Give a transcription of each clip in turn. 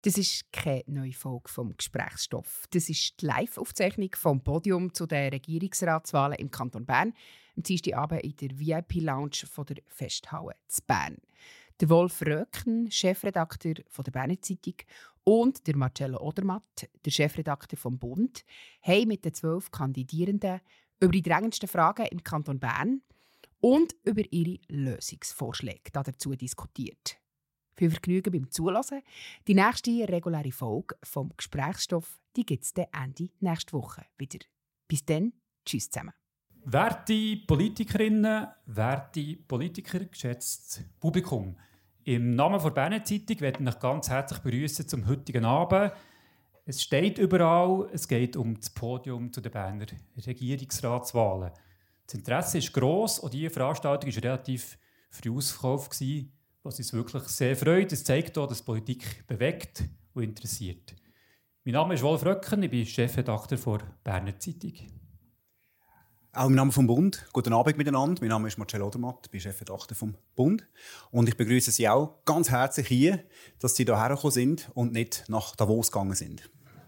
Das ist keine neue Folge vom Gesprächsstoff. Das ist die Live-Aufzeichnung vom Podium zu den Regierungsratswahlen im Kanton Bern am Dienstagabend in der VIP-Lounge der Festhalle zu Bern. Der Wolf Röcken, Chefredakteur der Berner Zeitung, und der Marcello Odermatt, der Chefredakteur vom Bund, haben mit den 12 Kandidierenden über die drängendsten Fragen im Kanton Bern und über ihre Lösungsvorschläge dazu diskutiert. Viel Vergnügen beim Zuhören. Die nächste reguläre Folge vom Gesprächsstoff gibt es Ende nächste Woche wieder. Bis dann, tschüss zusammen. Werte Politikerinnen, werte Politiker, geschätztes Publikum. Im Namen der Berner Zeitung möchte ich euch ganz herzlich begrüßen zum heutigen Abend. Es steht überall, es geht um das Podium zu den Berner Regierungsratswahlen. Das Interesse ist gross und diese Veranstaltung war relativ früh ausverkauft, was uns wirklich sehr freut. Es zeigt auch, dass Politik bewegt und interessiert. Mein Name ist Wolf Röcken, ich bin Chefredakteur der Berner Zeitung. Auch im Namen vom Bund. Guten Abend miteinander. Mein Name ist Marcello Odermatt, ich bin Chefredakteur vom Bund. Und ich begrüße Sie auch ganz herzlich hier, dass Sie hierher gekommen sind und nicht nach Davos gegangen sind.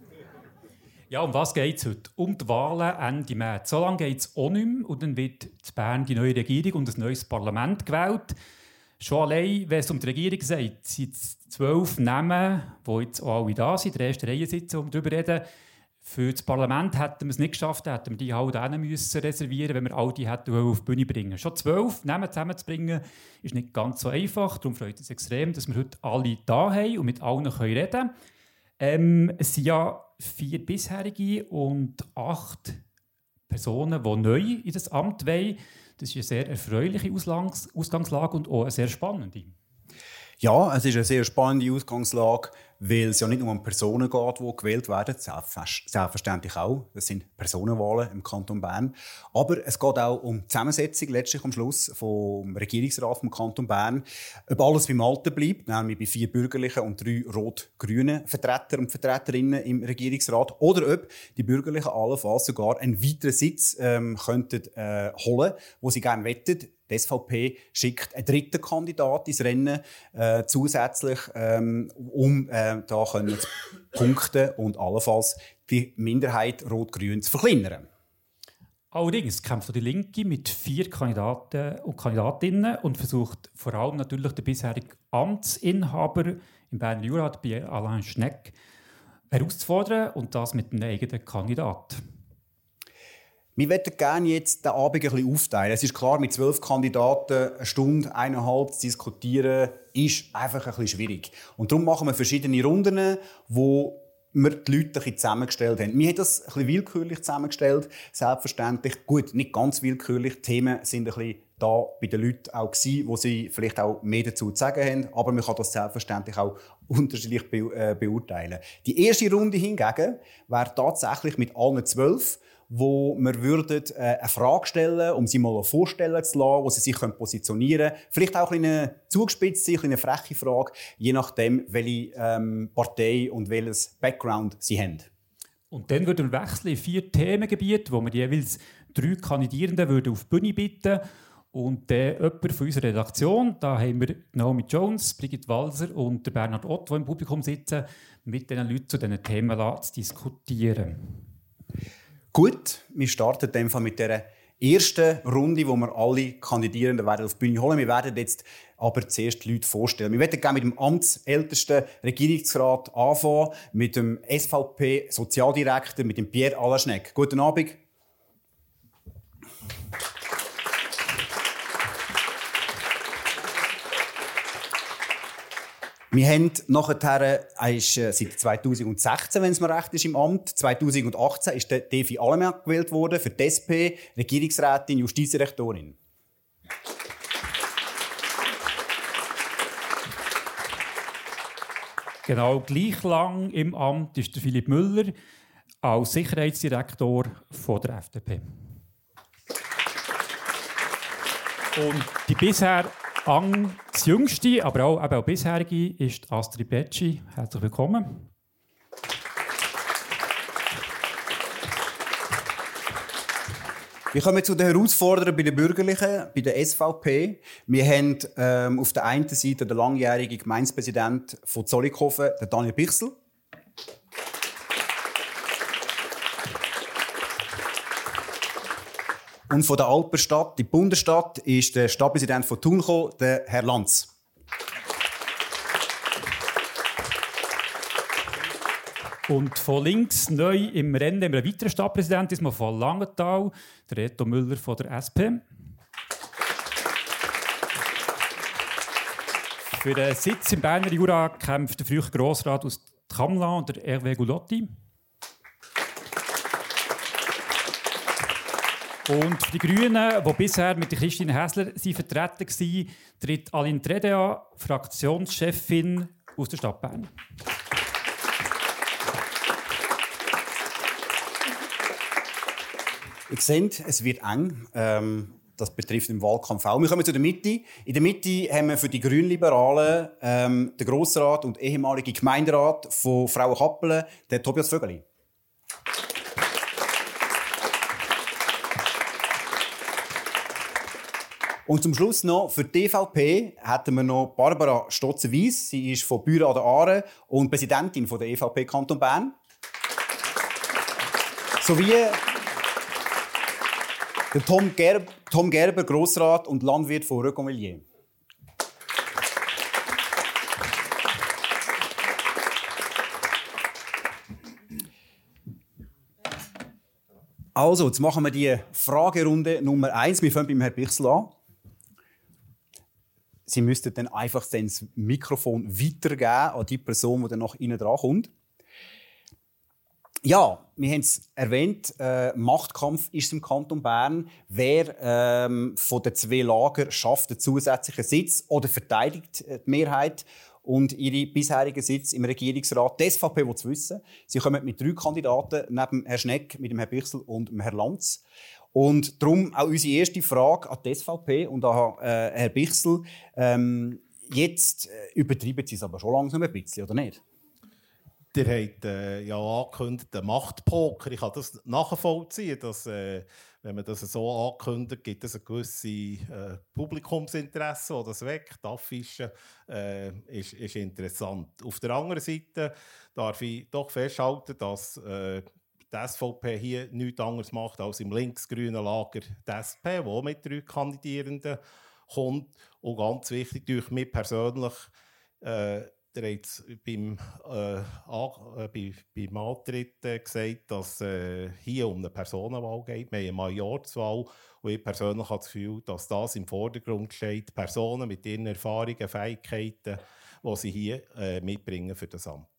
Ja, um was geht es heute? Um die Wahlen Ende März. So lange geht es auch nicht mehr und dann wird in Bern die neue Regierung und ein neues Parlament gewählt. Schon allein, wenn es um die Regierung geht, sind es 12 Namen, die jetzt auch alle da sind, in der ersten Reihe sitzen, um darüber zu reden. Für das Parlament hätten wir es nicht geschafft, hätten wir die halt reservieren, wenn wir all die hätten auf die Bühne bringen. Schon 12 Namen zusammenzubringen, ist nicht ganz so einfach. Darum freut es extrem, dass wir heute alle da haben und mit allen reden können. Es sind ja 4 bisherige und 8 Personen, die neu in das Amt wollen. Das ist eine sehr erfreuliche Ausgangslage und auch eine sehr spannende. Ja, es ist eine sehr spannende Ausgangslage, weil es ja nicht nur um Personen geht, die gewählt werden, selbstverständlich auch. Das sind Personenwahlen im Kanton Bern. Aber es geht auch um die Zusammensetzung letztlich am Schluss vom Regierungsrat vom Kanton Bern. Ob alles beim Alten bleibt, nämlich bei 4 bürgerlichen und 3 rot-grünen Vertreter und Vertreterinnen im Regierungsrat, oder ob die Bürgerlichen allenfalls sogar einen weiteren Sitz könnten holen, wo sie gerne wettet. Die SVP schickt einen dritten Kandidat ins Rennen zusätzlich, um da zu punkten und allenfalls die Minderheit Rot-Grün zu verkleinern. Allerdings kämpft die Linke mit 4 Kandidaten und Kandidatinnen und versucht vor allem natürlich den bisherigen Amtsinhaber im Berner Jura, Pierre Alain Schnegg, herauszufordern und das mit einem eigenen Kandidaten. Wir möchten gerne jetzt den Abend ein bisschen aufteilen. Es ist klar, mit 12 Kandidaten 1 Stunde, 1,5 zu diskutieren, ist einfach ein bisschen schwierig. Und darum machen wir verschiedene Runden, wo wir die Leute ein bisschen zusammengestellt haben. Wir haben das ein bisschen willkürlich zusammengestellt, selbstverständlich. Gut, nicht ganz willkürlich. Die Themen sind ein bisschen da bei den Leuten auch gewesen, wo sie vielleicht auch mehr dazu zu sagen haben. Aber man kann das selbstverständlich auch unterschiedlich beurteilen. Die erste Runde hingegen wäre tatsächlich mit allen 12, wo wir eine Frage stellen, um sie mal vorstellen zu lassen, wo sie sich positionieren können. Vielleicht auch eine zugespitzt, eine freche Frage, je nachdem, welche Partei und welches Background sie haben. Und dann würden wir wechseln in 4 Themengebiete, wo wir jeweils 3 Kandidierende würden auf die Bühne bitten. Und jemand von unserer Redaktion, da haben wir Naomi Jones, Brigitte Walser und Bernhard Ott, die im Publikum sitzen, mit diesen Leuten zu diesen Themen zu diskutieren. Gut, wir starten in dem Fall mit der ersten Runde, wo wir alle Kandidierenden auf die Bühne holen. Wir werden jetzt aber zuerst die Leute vorstellen. Wir werden gerne mit dem amtsältesten Regierungsrat anfangen, mit dem SVP-Sozialdirektor, mit dem Pierre Alain Schnegg. Guten Abend. Wir haben nachher, seit 2016, wenn es mir recht ist, im Amt. 2018 ist Devi Allemann gewählt worden für die SP, Regierungsrätin, Justizdirektorin. Genau gleich lang im Amt ist der Philipp Müller als Sicherheitsdirektor von der FDP. Und die bisher das jüngste, aber auch bisherige, ist Astrid Becci. Herzlich willkommen. Wir kommen zu den Herausforderungen bei den Bürgerlichen, bei der SVP. Wir haben auf der einen Seite den langjährigen Gemeindepräsidenten von Zollikofen, den Daniel Bichsel. Und von der Alpenstadt, die Bundesstadt, ist der Stadtpräsident von Thun gekommen, der Herr Lanz. Und von links neu im Rennen haben wir einen weiteren Stadtpräsidenten, diesmal von Langenthal, der Reto Müller von der SP. Für den Sitz im Berner Jura kämpft der frühere Grossrat aus Kamlan, der Hervé Goulotti. Und für die Grünen, die bisher mit Christine Häsler vertreten waren, tritt Aline Tredea, Fraktionschefin aus der Stadt Bern. Ihr seht, es wird eng. Das betrifft den Wahlkampf auch. Wir kommen zu der Mitte. In der Mitte haben wir für die Grünliberalen den Grossrat und ehemalige Gemeinderat von Frauenkappelen, den Tobias Vögeli. Und zum Schluss noch für die EVP hatten wir noch Barbara Stotzer-Weiss. Sie ist von Büren an der Aare und Präsidentin der EVP Kanton Bern. Sowie der Tom Gerber, Grossrat und Landwirt von Reconvilliers. Also, jetzt machen wir die Fragerunde Nummer 1. Wir fangen beim Herrn Bichsel an. Sie müssten dann einfach das Mikrofon weitergeben an die Person, die dann nach Ihnen dran kommt. Ja, wir haben es erwähnt, Machtkampf ist im Kanton Bern. Wer von den zwei Lagern schafft einen zusätzlichen Sitz oder verteidigt die Mehrheit und ihre bisherigen Sitz im Regierungsrat? Die SVP will es wissen. Sie kommen mit 3 Kandidaten, neben Herrn Schnegg, mit dem Herrn Bichsel und dem Herrn Lanz. Und darum auch unsere erste Frage an die SVP und an Herrn Bichsel. Jetzt übertreiben Sie es aber schon langsam ein bisschen, oder nicht? Ihr habt ja angekündigt, den Machtpoker. Ich kann das nachvollziehen, dass, wenn man das so ankündigt, gibt es ein gewisses Publikumsinteresse, das das weckt. Die Affische ist interessant. Auf der anderen Seite darf ich doch festhalten, dass die SVP hier nichts anderes macht als im linksgrünen Lager die SP, die mit 3 Kandidierenden kommt. Und ganz wichtig, durch mich persönlich, ihr habt es beim Antritt gesagt, dass es hier um eine Personenwahl geht. Wir haben eine Majorswahl und ich persönlich habe das Gefühl, dass das im Vordergrund steht. Personen mit ihren Erfahrungen, Fähigkeiten, die sie hier mitbringen für das Amt.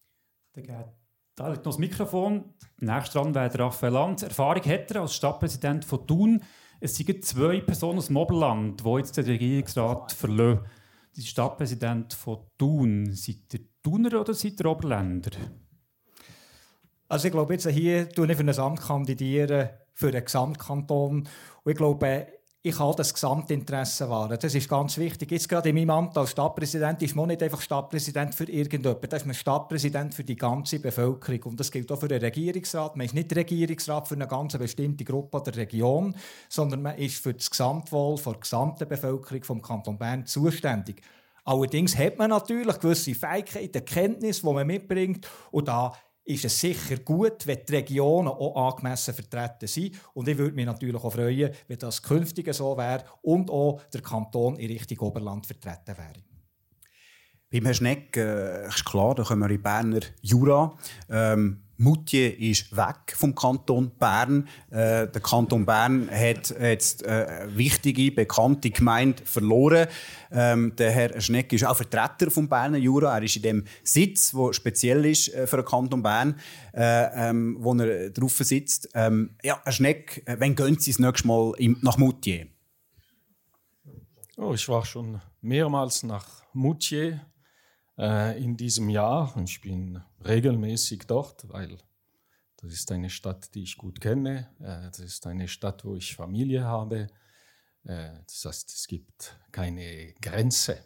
Da liegt noch das Mikrofon. Nächstes dran wäre Raphael Lanz. Erfahrung hat er als Stadtpräsident von Thun. Es sind 2 Personen aus dem Oberland, die jetzt den Regierungsrat verlassen. Sie sind Stadtpräsident von Thun. Seid ihr Thuner oder seid ihr Oberländer? Also ich glaube, jetzt hier tue ich für ein Amt kandidieren, für einen Gesamtkanton. Und ich glaube, ich kann das Gesamtinteresse wahren. Das ist ganz wichtig. Jetzt gerade in meinem Amt als Stadtpräsident ist man nicht einfach Stadtpräsident für irgendjemanden. Das ist man Stadtpräsident für die ganze Bevölkerung. Und das gilt auch für den Regierungsrat. Man ist nicht Regierungsrat für eine ganz bestimmte Gruppe oder Region, sondern man ist für das Gesamtwohl der gesamten Bevölkerung vom Kanton Bern zuständig. Allerdings hat man natürlich gewisse Fähigkeiten, Kenntnisse, die man mitbringt. Und da ist es sicher gut, wenn die Regionen auch angemessen vertreten sind. Und ich würde mich natürlich auch freuen, wenn das künftig so wäre und auch der Kanton in Richtung Oberland vertreten wäre. Beim Herrn Schnegg ist klar, da kommen wir in Berner Jura. Moutier ist weg vom Kanton Bern. Der Kanton Bern hat jetzt wichtige, bekannte Gemeinde verloren. Der Herr Schnegg ist auch Vertreter vom Berner Jura. Er ist in dem Sitz, der speziell ist für den Kanton Bern, wo er drauf sitzt. Ja, Herr Schnegg, wann gehen Sie das nächste Mal nach Moutier? Oh, ich war schon mehrmals nach Moutier in diesem Jahr. Ich bin regelmäßig dort, weil das ist eine Stadt, die ich gut kenne. Das ist eine Stadt, wo ich Familie habe. Das heißt, es gibt keine Grenze.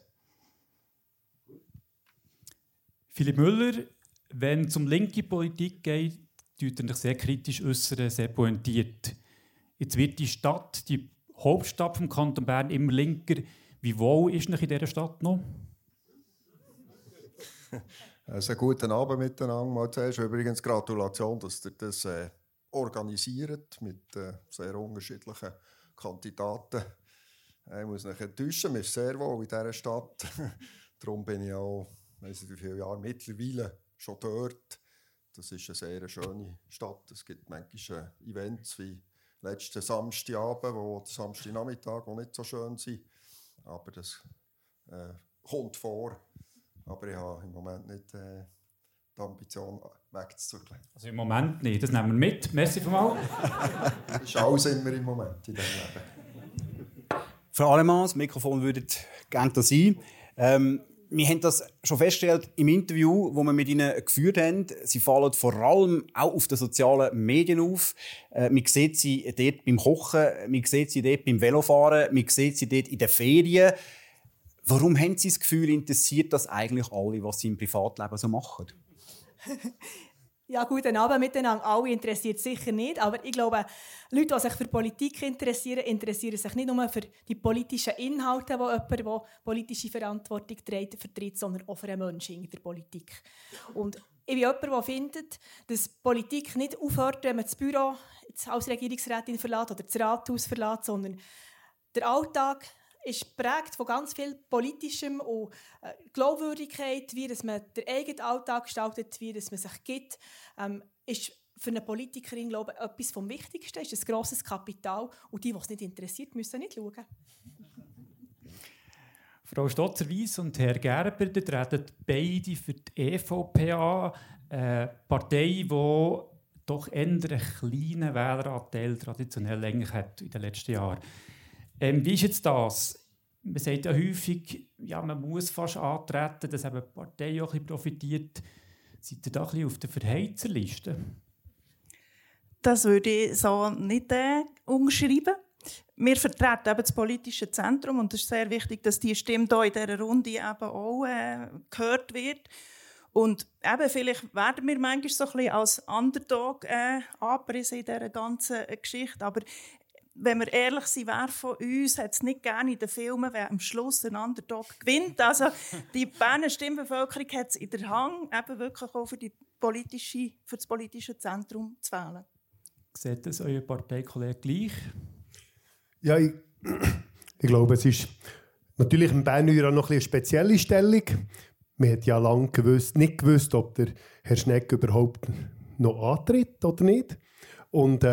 Philipp Müller, wenn es um linke Politik geht, tut er sich sehr kritisch äußern, sehr pointiert. Jetzt wird die Stadt, die Hauptstadt vom Kanton Bern, immer linker. Wie wohl ist es in dieser Stadt noch? Also, guten Abend miteinander. Mal zuerst übrigens Gratulation, dass ihr das organisiert mit sehr unterschiedlichen Kandidaten. Ich muss mich enttäuschen, mir ist sehr wohl in dieser Stadt. Darum bin ich auch, ich weiss nicht wie viele Jahre mittlerweile schon dort. Das ist eine sehr schöne Stadt. Es gibt manchmal Events wie letzten Samstagabend, der Samstagnachmittag, die nicht so schön sind. Aber das kommt vor. Aber ich habe im Moment nicht die Ambition, wegzuzügeln. Also im Moment nicht, das nehmen wir mit. Merci vielmals. Das ist alles immer im Moment in diesem Leben. Frau Alemann, das Mikrofon würde gerne da sein. Wir haben das schon festgestellt im Interview, das wir mit Ihnen geführt haben. Sie fallen vor allem auch auf den sozialen Medien auf. Man sieht sie dort beim Kochen, man sieht sie dort beim Velofahren, man sieht sie dort in den Ferien. Warum haben Sie das Gefühl, interessiert das eigentlich alle, was Sie im Privatleben so machen? Ja, guten Abend miteinander. Alle interessiert sicher nicht, aber ich glaube, Leute, die sich für Politik interessieren sich nicht nur für die politischen Inhalte, die jemand, der politische Verantwortung trägt, vertritt, sondern auch für einen Menschen in der Politik. Und ich bin jemand, der findet, dass Politik nicht aufhört, wenn man das Büro als Regierungsrätin verlässt oder das Rathaus verlässt, sondern der Alltag ist geprägt von ganz viel Politischem und Glaubwürdigkeit, wie dass man den eigenen Alltag gestaltet, wie dass man sich gibt, ist für eine Politikerin, glaube ich, etwas vom Wichtigsten, ist ein grosses Kapital. Und die es nicht interessiert, müssen nicht schauen. Frau Stotzer-Weiss und Herr Gerber, die treten beide für die EVP an, eine Partei, die doch eher einen kleinen Wähleranteil traditionell eigentlich hat in den letzten Jahren. Wie ist jetzt das? Man sagt ja häufig, ja, man muss fast antreten, dass eben die Partei auch ein bisschen profitiert. Seid ihr da ein bisschen auf der Verheizerliste? Das würde ich so nicht umschreiben. Wir vertreten eben das politische Zentrum und es ist sehr wichtig, dass die Stimme hier in dieser Runde eben auch gehört wird. Und eben, vielleicht werden wir manchmal so ein bisschen als Underdog angepriesen in dieser ganzen Geschichte. Aber wenn wir ehrlich sind, wer von uns hat es nicht gerne in den Filmen, wenn am Schluss ein Underdog gewinnt. Also die Berner Stimmbevölkerung hat es in der Hand, eben wirklich auch für das politische Zentrum zu wählen. Seht das euer Parteikollege gleich? Ja, ich glaube, es ist natürlich im Berner Jura noch eine spezielle Stellung. Man hat ja lange nicht gewusst, ob der Herr Schnegg überhaupt noch antritt oder nicht. Und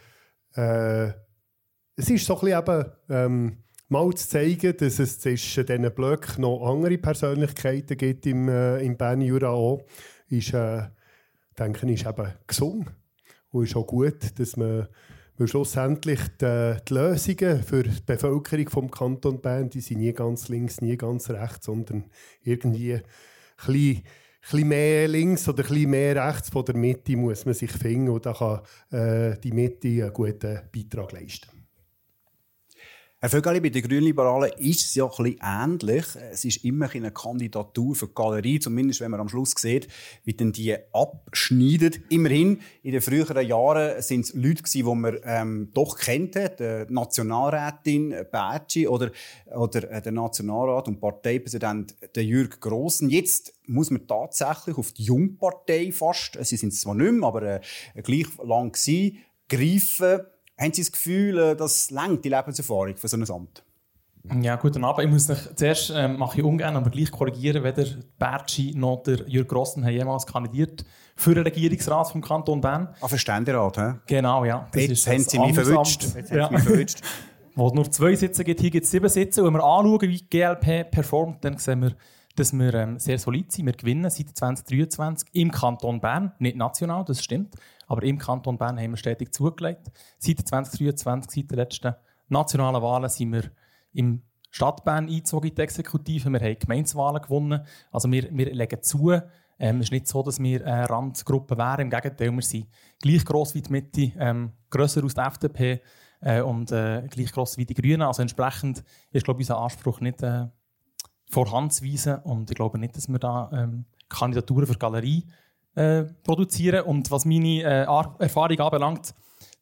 es ist so ein bisschen eben, mal zu zeigen, dass es zwischen diesen Blöcken noch andere Persönlichkeiten gibt im Berner Jura auch, denke ich, ist eben gesund. Und ist auch gut, dass man schlussendlich die Lösungen für die Bevölkerung des Kantons Bern, die sind nie ganz links, nie ganz rechts, sondern irgendwie ein bisschen mehr links oder ein bisschen mehr rechts von der Mitte muss man sich finden. Und da kann die Mitte einen guten Beitrag leisten. Herr Vögeli, bei den Grünliberalen ist es ja ein bisschen ähnlich. Es ist immer eine Kandidatur für die Galerie, zumindest wenn man am Schluss sieht, wie denn die abschneiden. Immerhin, in den früheren Jahren waren es Leute, die man doch kannte, die Nationalrätin Bertschi oder der Nationalrat und Parteipräsident Jürg Grossen. Jetzt muss man tatsächlich auf die Jungpartei fast, sie sind es zwar nicht mehr, aber gleich lang gewesen, greifen. Haben Sie das Gefühl, das reicht die Lebenserfahrung für so ein Amt? Ja, guten Abend. Ich muss mich zuerst mache ich ungern, aber gleich korrigieren, weder Bertschi noch der Jürg Grossen haben jemals kandidiert für den Regierungsrat vom Kanton Bern. Für Ständerat, hä? Genau, ja. Das jetzt haben Sie mich verwünscht. Wo es nur 2 Sitze gibt, hier gibt es 7 Sitze. Und wenn wir anschauen, wie die GLP performt, dann sehen wir, dass wir sehr solid sind. Wir gewinnen seit 2023 im Kanton Bern, nicht national, das stimmt, aber im Kanton Bern haben wir stetig zugelegt. Seit 2023, seit den letzten nationalen Wahlen, sind wir im Stadt Bern eingezogen in die Exekutive. Wir haben Gemeindewahlen gewonnen. Also wir legen zu. Es ist nicht so, dass wir eine Randgruppe wären. Im Gegenteil, wir sind gleich gross wie die Mitte, grösser als die FDP und gleich gross wie die Grünen. Also entsprechend ist, glaube ich, unser Anspruch nicht vorhanden zu weisen. Und ich glaube nicht, dass wir da Kandidaturen für die Galerie produzieren. Und was meine Erfahrung anbelangt,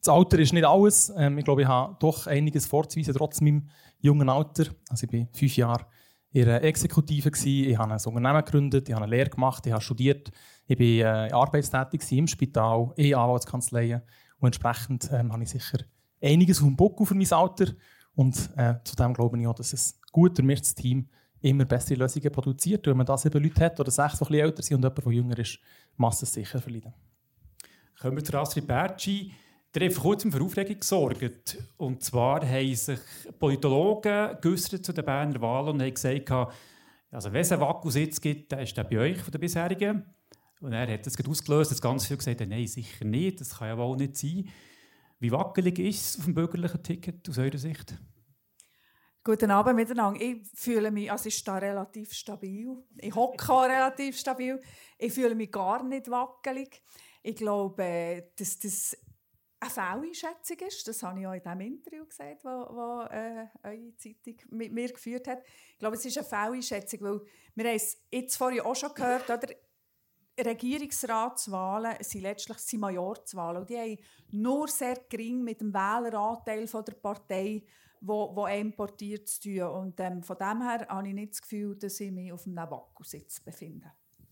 Das Alter ist nicht alles. Ich glaube, ich habe doch einiges vorzuweisen, trotz meinem jungen Alter. Also ich war 5 Jahre in der Exekutive, ich habe ein Unternehmen gegründet, ich habe eine Lehre gemacht, ich habe studiert, ich war arbeitstätig im Spital, in Anwaltskanzleien und entsprechend habe ich sicher einiges auf dem Buckel für mein Alter und zudem glaube ich auch, dass ein gut durchmischtes Team immer bessere Lösungen produziert. Und wenn man da 7 Leute hat oder 6, die ein bisschen älter sind und jemand, der jünger ist, muss es sicher verleiden. Kommen wir zu Astrid Bertschi. Der hat vor kurzem für Aufregung gesorgt. Und zwar haben sich Politologen geäussert zu den Berner Wahlen und haben gesagt, also wenn es einen Wackelsitz gibt, dann ist der bei euch von den bisherigen. Und er hat das ausgelöst, dass ganz viele gesagt haben, nein, sicher nicht, das kann ja wohl nicht sein. Wie wackelig ist es auf dem bürgerlichen Ticket aus eurer Sicht? Guten Abend miteinander. Ich fühle mich, also ich stehe relativ stabil. Ich hocke relativ stabil. Ich fühle mich gar nicht wackelig. Ich glaube, dass das eine Fehleinschätzung ist. Das habe ich auch in dem Interview gesagt, das eure Zeitung mit mir geführt hat. Ich glaube, es ist eine Fehleinschätzung, weil wir haben es jetzt vorhin auch schon gehört, oder? Regierungsratswahlen sind letztlich Majorzwahlen. Und die haben nur sehr gering mit dem Wähleranteil von der Partei, wo importiert zu tun. Und von dem her habe ich nicht das Gefühl, dass ich mich auf einem Wackelsitz befinde.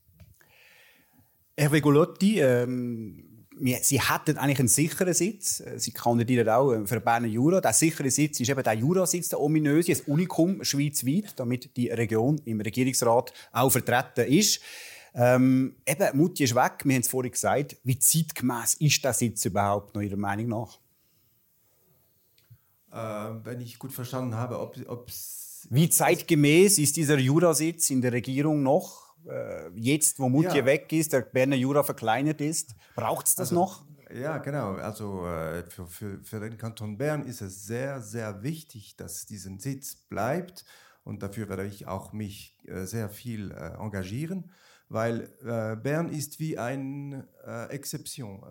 Hervé Gullotti, Sie hätten eigentlich einen sicheren Sitz. Sie kandidieren auch für den Berner Jura. Der sichere Sitz ist eben der Jurasitz, der ominöse, ein Unikum schweizweit, damit die Region im Regierungsrat auch vertreten ist. Eben, Moutier ist weg, wir haben es vorhin gesagt. Wie zeitgemäß ist der Sitz überhaupt noch Ihrer Meinung nach? Wenn ich gut verstanden habe, wie zeitgemäß ist dieser Jurasitz in der Regierung noch? Jetzt, wo Moutier weg ist, der Berner Jura verkleinert ist, braucht es das noch? Ja, genau. Also für den Kanton Bern ist es sehr, sehr wichtig, dass diesen Sitz bleibt. Und dafür werde ich auch mich sehr viel engagieren, weil Bern ist wie eine Exception.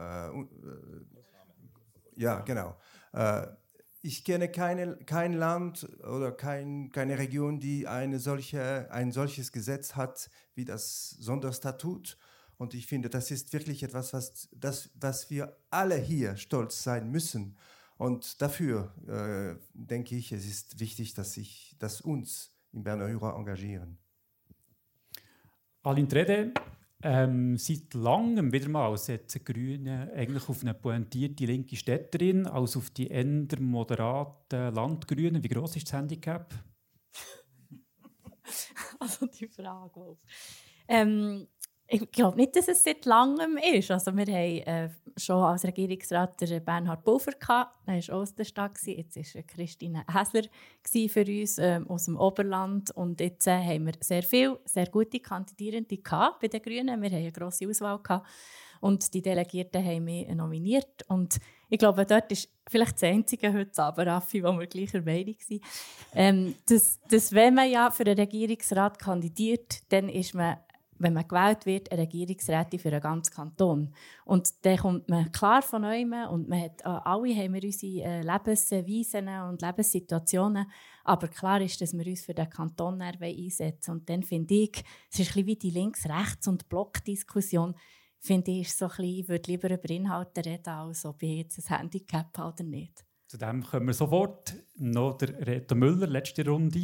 Ja, genau. Ich kenne kein Land oder keine Region, die ein solches Gesetz hat wie das Sonderstatut. Und ich finde, das ist wirklich etwas, was wir alle hier stolz sein müssen. Und dafür denke ich, es ist wichtig, dass uns im Berner Jura engagieren. Aline Trede, seit langem wieder mal setzen Grüne eigentlich auf eine pointierte linke Städterin als auf die eher moderaten Landgrünen. Wie gross ist das Handicap? Also die Frage, Wolf. Ich glaube nicht, dass es seit langem ist. Also wir haben schon als Regierungsrat Bernhard Pulver gehabt. Er war auch aus der Stadt. Jetzt war Christine Häsler für uns aus dem Oberland. Und jetzt haben wir sehr viele, sehr gute Kandidierende bei den Grünen. Wir haben eine grosse Auswahl gehabt. Und die Delegierten haben mich nominiert. Und ich glaube, dort ist vielleicht das Einzige heute Abend, Raffi, wo wir gleicher Meinung sind, dass wenn man ja für einen Regierungsrat kandidiert, dann ist man, wenn man gewählt wird, eine Regierungsrätin für den ganzen Kanton. Und dann kommt man klar von neuem und man hat, alle haben wir unsere Lebensweisen und Lebenssituationen. Aber klar ist, dass wir uns für den Kanton einsetzen. Und dann finde ich, es ist ein bisschen wie die Links-Rechts- und Blockdiskussion. Finde ich, so ein bisschen, ich würde lieber über Inhalte reden, als ob ich jetzt ein Handicap habe oder nicht. Zu dem kommen wir sofort. Noch der Reto Müller, letzte Runde.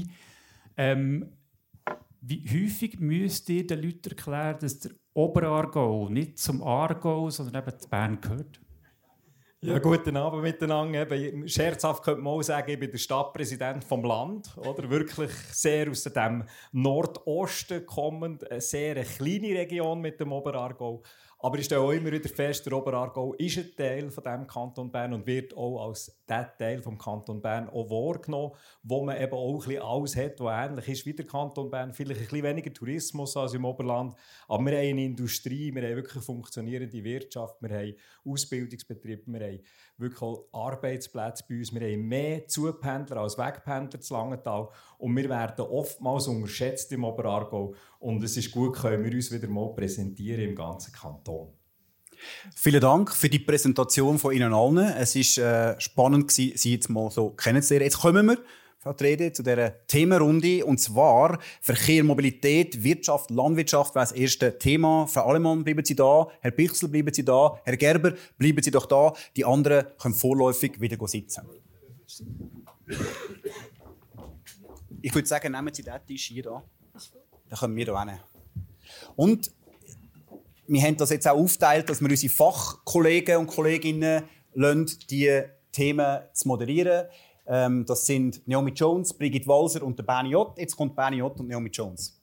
Wie häufig müsst ihr den Leuten erklären, dass der Oberaargau nicht zum Aargau, sondern eben zu Bern gehört? Ja, guten Abend miteinander. Eben, scherzhaft könnte man auch sagen, ich bin der Stadtpräsident vom Land. Oder? Wirklich sehr aus dem Nordosten kommend, eine sehr kleine Region mit dem Oberaargau. Aber ich stelle auch immer wieder fest, der Oberaargau ist ein Teil von dem Kanton Bern und wird auch als der Teil vom Kanton Bern auch wahrgenommen, wo man eben auch ein bisschen alles hat, was ähnlich ist wie der Kanton Bern. Vielleicht ein bisschen weniger Tourismus als im Oberland, aber wir haben eine Industrie, wir haben wirklich funktionierende Wirtschaft, wir haben Ausbildungsbetriebe, wir haben wirklich auch Arbeitsplätze bei uns, wir haben mehr Zupendler als Wegpendler zu Langenthal und wir werden oftmals unterschätzt im Oberaargau und es ist gut, können wir uns wieder mal präsentieren im ganzen Kanton. Vielen Dank für die Präsentation von Ihnen allen. Es war spannend, Sie jetzt mal so kennenzulernen. Jetzt kommen wir die Rede zu dieser Themenrunde. Und zwar Verkehr, Mobilität, Wirtschaft, Landwirtschaft wäre das erste Thema. Frau Allemann, bleiben Sie da. Herr Bichsel, bleiben Sie da. Herr Gerber, bleiben Sie doch da. Die anderen können vorläufig wieder sitzen. Ich würde sagen, nehmen Sie diesen Tisch hier da. Dann können wir hier hin. Und wir haben das jetzt auch aufgeteilt, dass wir unsere Fachkollegen und Kolleginnen lassen, die Themen zu moderieren. Das sind Naomi Jones, Brigitte Walser und der Bernie Jott. Jetzt kommt Bernie Jott und Naomi Jones.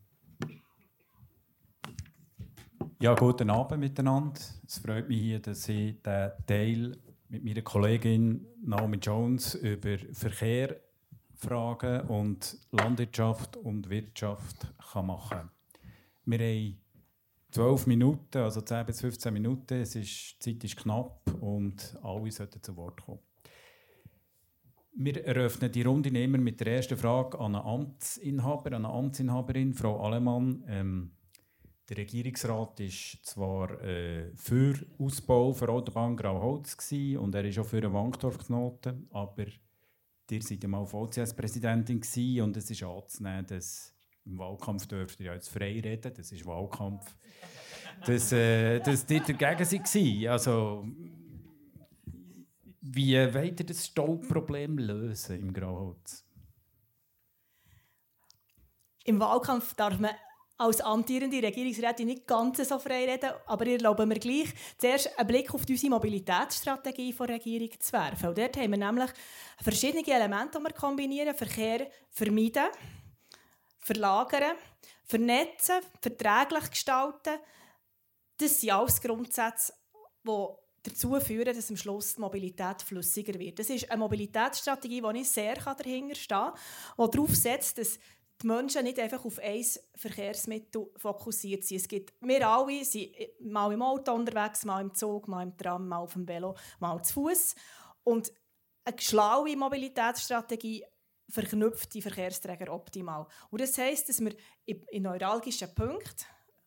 Ja, guten Abend miteinander. Es freut mich hier, dass ich diesen Teil mit meiner Kollegin Naomi Jones über Verkehr, Fragen und Landwirtschaft und Wirtschaft machen kann. Wir haben 12 Minuten, also 10 bis 15 Minuten. Die Zeit ist knapp und alle sollten zu Wort kommen. Wir eröffnen die Runde immer mit der ersten Frage an einen Amtsinhaber, an eine Amtsinhaberin, Frau Allemann. Der Regierungsrat war zwar für Ausbau für Autobahn Grauholz und er ist auch für einen Wankdorfknoten, aber ihr seid ja mal VCS-Präsidentin und es ist anzunehmen, dass im Wahlkampf dürft ihr ja jetzt frei reden, das ist Wahlkampf, dass ihr dagegen waren. Also, wie wollt ihr das Stauproblem lösen im Grauholz? Im Wahlkampf darf man als amtierende Regierungsrätin nicht ganz so frei reden, aber ich erlaube mir gleich, zuerst einen Blick auf unsere Mobilitätsstrategie der Regierung zu werfen. Und dort haben wir nämlich verschiedene Elemente, die wir kombinieren. Verkehr vermeiden, verlagern, vernetzen, verträglich gestalten. Das sind alles Grundsätze, die dazu führen, dass am Schluss die Mobilität flüssiger wird. Das ist eine Mobilitätsstrategie, die ich sehr dahinter stehe, die darauf setzt, dass die Menschen nicht einfach auf ein Verkehrsmittel fokussiert sind. Wir alle sind mal im Auto unterwegs, mal im Zug, mal im Tram, mal auf dem Velo, mal zu Fuß. Und eine schlaue Mobilitätsstrategie verknüpft die Verkehrsträger optimal. Und das heisst, dass wir in neuralgischen Punkten,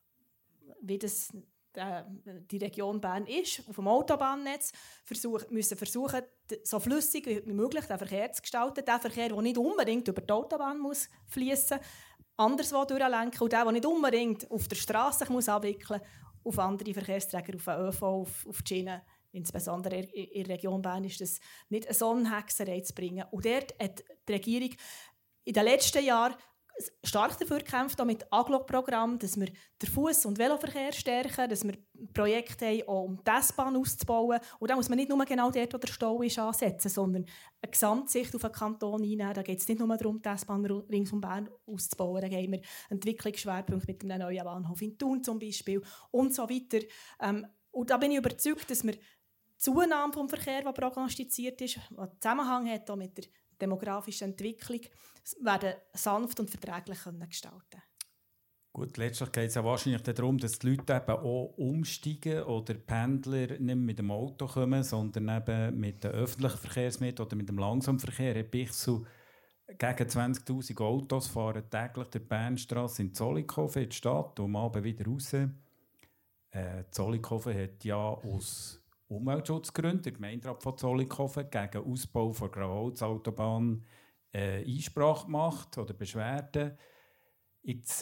wie das die Region Bern ist, auf dem Autobahnnetz, müssen versuchen, so flüssig wie möglich den Verkehr zu gestalten. Den Verkehr, der nicht unbedingt über die Autobahn muss fließen muss, anderswo durchlenken. Und der nicht unbedingt auf der Straße muss abwickeln muss, auf andere Verkehrsträger, auf den ÖV, auf die Schiene. Insbesondere in der Region Bern ist das nicht so eine Hexerei zu bringen. Und dort hat die Regierung in den letzten Jahren stark dafür gekämpft, auch mit Agglo-Programm, dass wir den Fuss- und Veloverkehr stärken, dass wir Projekte haben, auch um die S-Bahn auszubauen. Und da muss man nicht nur genau dort, wo der Stau ist, ansetzen, sondern eine Gesamtsicht auf den Kanton einnehmen. Da geht es nicht nur darum, die S-Bahn rings um Bern auszubauen. Da haben wir Entwicklungsschwerpunkte mit einem neuen Bahnhof in Thun zum Beispiel und so weiter. Und da bin ich überzeugt, dass wir die Zunahme des Verkehrs, die prognostiziert ist, die einen Zusammenhang hat auch mit der demografischen Entwicklung, werden sanft und verträglich gestalten können. Gut, letztlich geht es ja wahrscheinlich darum, dass die Leute eben auch umsteigen oder Pendler nicht mehr mit dem Auto kommen, sondern eben mit den öffentlichen Verkehrsmitteln oder mit dem Langsamverkehr. Herr Bichsel, gegen 20'000 Autos fahren täglich der Bernstrasse in Zollikofen in die Stadt und am Abend wieder raus. Zollikofen hat ja aus Umweltschutzgründen, der Gemeinderat von Zollikofen, gegen Ausbau der Grauholz-Autobahn Einsprache gemacht oder Beschwerden. Jetzt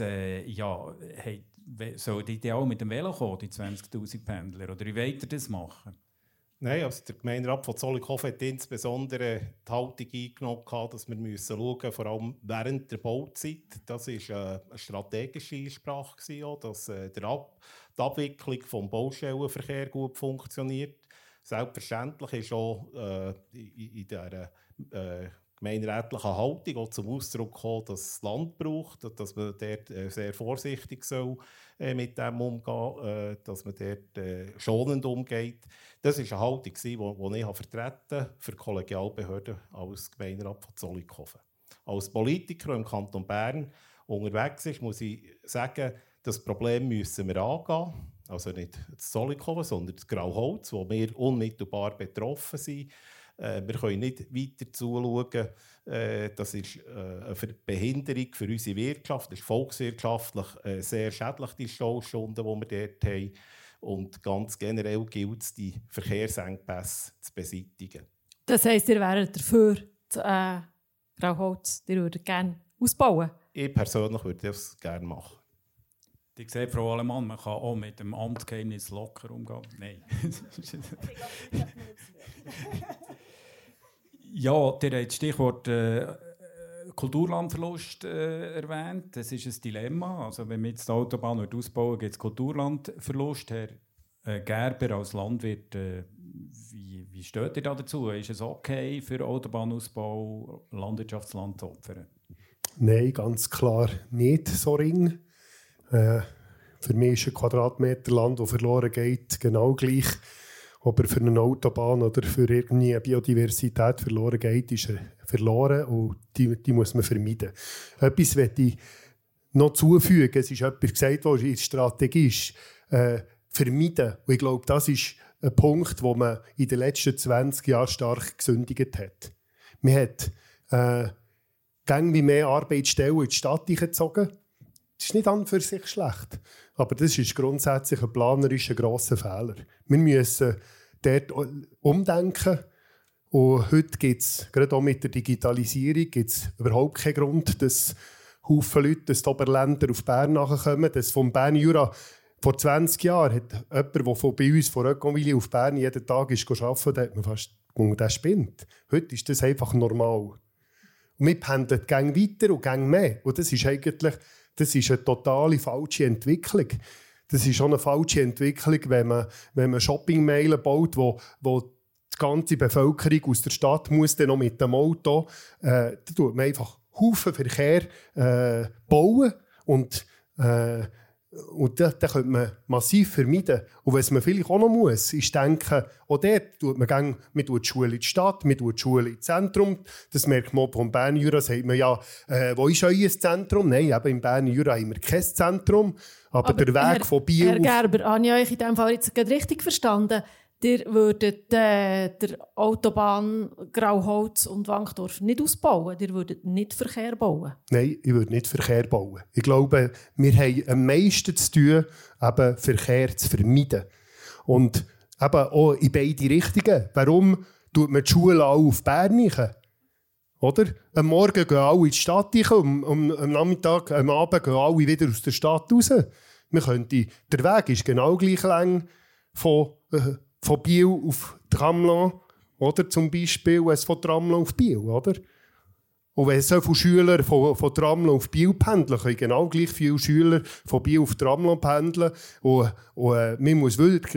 soll die auch mit dem Velo kommen, die 20'000 Pendler? Oder wie wollt ihr das machen? Nein, also der Gemeinderat von Zollikofen hat insbesondere die Haltung eingenommen, dass wir schauen müssen, vor allem während der Bauzeit. Das war eine strategische Einsprache, dass die Abwicklung des Baustellenverkehrs gut funktioniert. Selbstverständlich ist auch in dieser gemeinderätlichen Haltung auch zum Ausdruck gekommen, dass das Land braucht, dass man dort sehr vorsichtig soll, mit dem umgehen, dass man dort schonend umgeht. Das war eine Haltung, die ich vertreten für die Kollegialbehörden als Gemeinderat von Zollikofen. Als Politiker im Kanton Bern unterwegs ist, muss ich sagen, das Problem müssen wir angehen. Also nicht das Zollikofen, sondern das Grauholz, wo wir unmittelbar betroffen sind. Wir können nicht weiter zuschauen. Das ist eine Behinderung für unsere Wirtschaft. Das ist volkswirtschaftlich sehr schädlich, die Staustunden, die wir dort haben. Und ganz generell gilt es, die Verkehrsengpässe zu beseitigen. Das heisst, ihr wäret dafür, die Grauholz, ihr würdet gerne ausbauen? Ich persönlich würde das gerne machen. Ich sehe, Frau Allemann, man kann auch mit dem Amtsgeheimnis locker umgehen. Nein. Ja, ihr habt das Stichwort Kulturlandverlust erwähnt. Das ist ein Dilemma. Also, wenn wir jetzt die Autobahn ausbauen, gibt es Kulturlandverlust. Herr Gerber als Landwirt, wie steht ihr da dazu? Ist es okay für Autobahnausbau Landwirtschaftsland zu opfern? Nein, ganz klar nicht so ring. Für mich ist ein Quadratmeter Land, das verloren geht, genau gleich. Ob er für eine Autobahn oder für irgendwie eine Biodiversität verloren geht, ist er verloren und die muss man vermeiden. Etwas möchte ich noch zufügen. Es ist etwas gesagt worden, in der Strategie ist vermeiden. Und ich glaube, das ist ein Punkt, wo man in den letzten 20 Jahren stark gesündigt hat. Man hat wie mehr Arbeitsstellen in die Stadt gezogen. Das ist nicht an und für sich schlecht. Aber das ist grundsätzlich ein planerischer grosser Fehler. Wir müssen dort umdenken. Und heute gibt es, gerade auch mit der Digitalisierung, überhaupt keinen Grund, dass Haufen Leute, dass die Oberländer auf Bern nachkommen. Das vom Bern Jura vor 20 Jahren hat jemand, der bei uns von Ökomili auf Bern jeden Tag arbeiten, da hat man fast gedacht, der spinnt. Heute ist das einfach normal. Und wir pendeln gang weiter und gang mehr. Und das ist eigentlich eine totale falsche Entwicklung. Das ist auch eine falsche Entwicklung, wenn man Shoppingmeilen baut, wo die ganze Bevölkerung aus der Stadt muss dann noch mit dem Auto. Da tut man einfach Haufen Verkehr bauen und das könnte man massiv vermeiden. Und was man vielleicht auch noch muss, ist denken, auch dort tut man tut die Schule in die Stadt, man tut die Schule ins Zentrum. Das merkt man vom Bern Jura, sagt man ja, wo ist euer Zentrum? Nein, eben im Bern Jura haben wir kein Zentrum. Aber der Weg von Biel... Herr Gerber, habe ich euch in diesem Fall jetzt richtig verstanden? Ihr würdet der Autobahn Grauholz und Wankdorf nicht ausbauen? Ihr würdet nicht Verkehr bauen? Nein, ich würde nicht Verkehr bauen. Ich glaube, wir haben am meisten zu tun, eben Verkehr zu vermeiden. Und eben auch in beide Richtungen. Warum tut man die Schule auch auf Bern rein? Oder? Am Morgen gehen alle in die Stadt rein, am Nachmittag, am Abend gehen alle wieder aus der Stadt raus. Der Weg ist genau gleich lang von Biel auf Tramelan, oder zum Beispiel als von Tramelan auf Biel, oder? Und wenn so viele Schüler von Tramelan auf Biel pendeln, können genau gleich viele Schüler von Biel auf Tramelan pendeln. Und man muss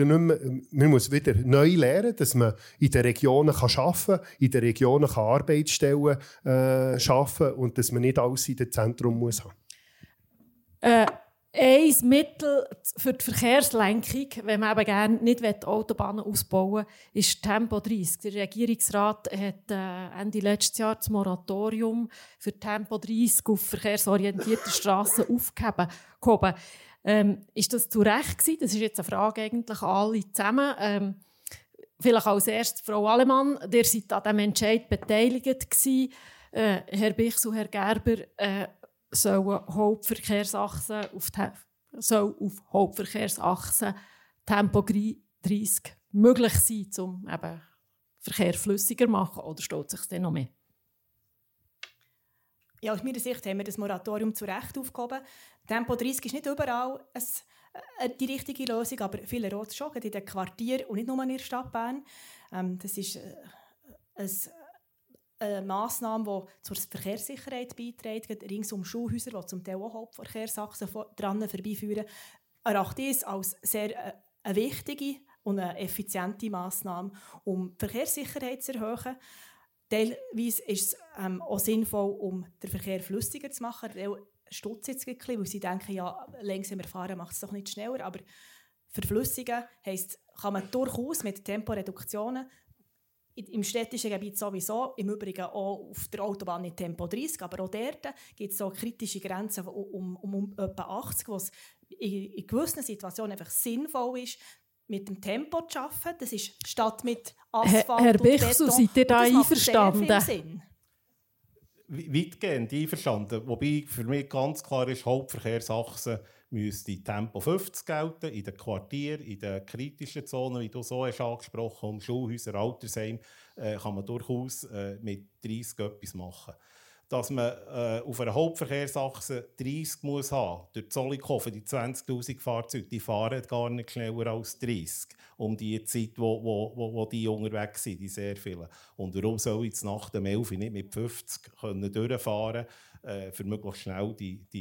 wieder neu lernen, dass man in den Regionen arbeiten kann, in den Regionen Arbeitsstellen schaffen und dass man nicht alles in dem Zentrum muss haben. Ein Mittel für die Verkehrslenkung, wenn man eben gerne nicht Autobahnen ausbauen will, ist Tempo 30. Der Regierungsrat hat Ende letztes Jahr das Moratorium für Tempo 30 auf verkehrsorientierte Strassen aufgehoben. Ist das zu Recht gewesen? Das ist jetzt eine Frage eigentlich an alle zusammen. Vielleicht als erstes Frau Allemann, ihr seid an diesem Entscheid beteiligt gewesen. Herr Bichs und Herr Gerber, sollen Hauptverkehrsachsen auf Hauptverkehrsachsen Tempo 30 möglich sein, um eben Verkehr flüssiger zu machen, oder steht sich das noch mehr? Ja, aus meiner Sicht haben wir das Moratorium zu Recht aufgehoben. Tempo 30 ist nicht überall die richtige Lösung, aber vielerorts schon, in den Quartieren und nicht nur in der Stadt Bern. Das ist eine Massnahme, die zur Verkehrssicherheit beiträgt, rings um Schulhäuser, die zum Teil auch Hauptverkehrsachsen dran vorbeiführen, erachte ich es als sehr eine wichtige und eine effiziente Massnahme, um die Verkehrssicherheit zu erhöhen. Teilweise ist es auch sinnvoll, um den Verkehr flüssiger zu machen. Stutz jetzt ein bisschen, weil sie denken, ja, langsamer fahren macht es doch nicht schneller, aber verflüssigen heisst, kann man durchaus mit Temporeduktionen im städtischen Gebiet sowieso, im Übrigen auch auf der Autobahn nicht Tempo 30, aber auch dort gibt es so kritische Grenzen um etwa 80, wo es in gewissen Situationen einfach sinnvoll ist, mit dem Tempo zu arbeiten. Das ist statt mit Asphalt Herr und Bichsel, Beton. seid ihr da einverstanden? Sehr viel Sinn. Weitgehend einverstanden. Wobei für mich ganz klar ist, Hauptverkehrsachsen müsste Tempo 50 gelten, in den Quartieren, in den kritischen Zonen, wie du so hast angesprochen, um Schulhäuser, Altersheim, kann man durchaus mit 30 etwas machen. dass man auf einer Hauptverkehrsachse 30 muss haben. Durch Zollikofen, die 20'000 Fahrzeuge, die fahren gar nicht schneller als 30. Um die Zeit, wo die unterwegs sind, die sehr viele. Und warum soll ich jetzt nach dem 11 nicht mit 50 durchfahren können, für möglichst schnell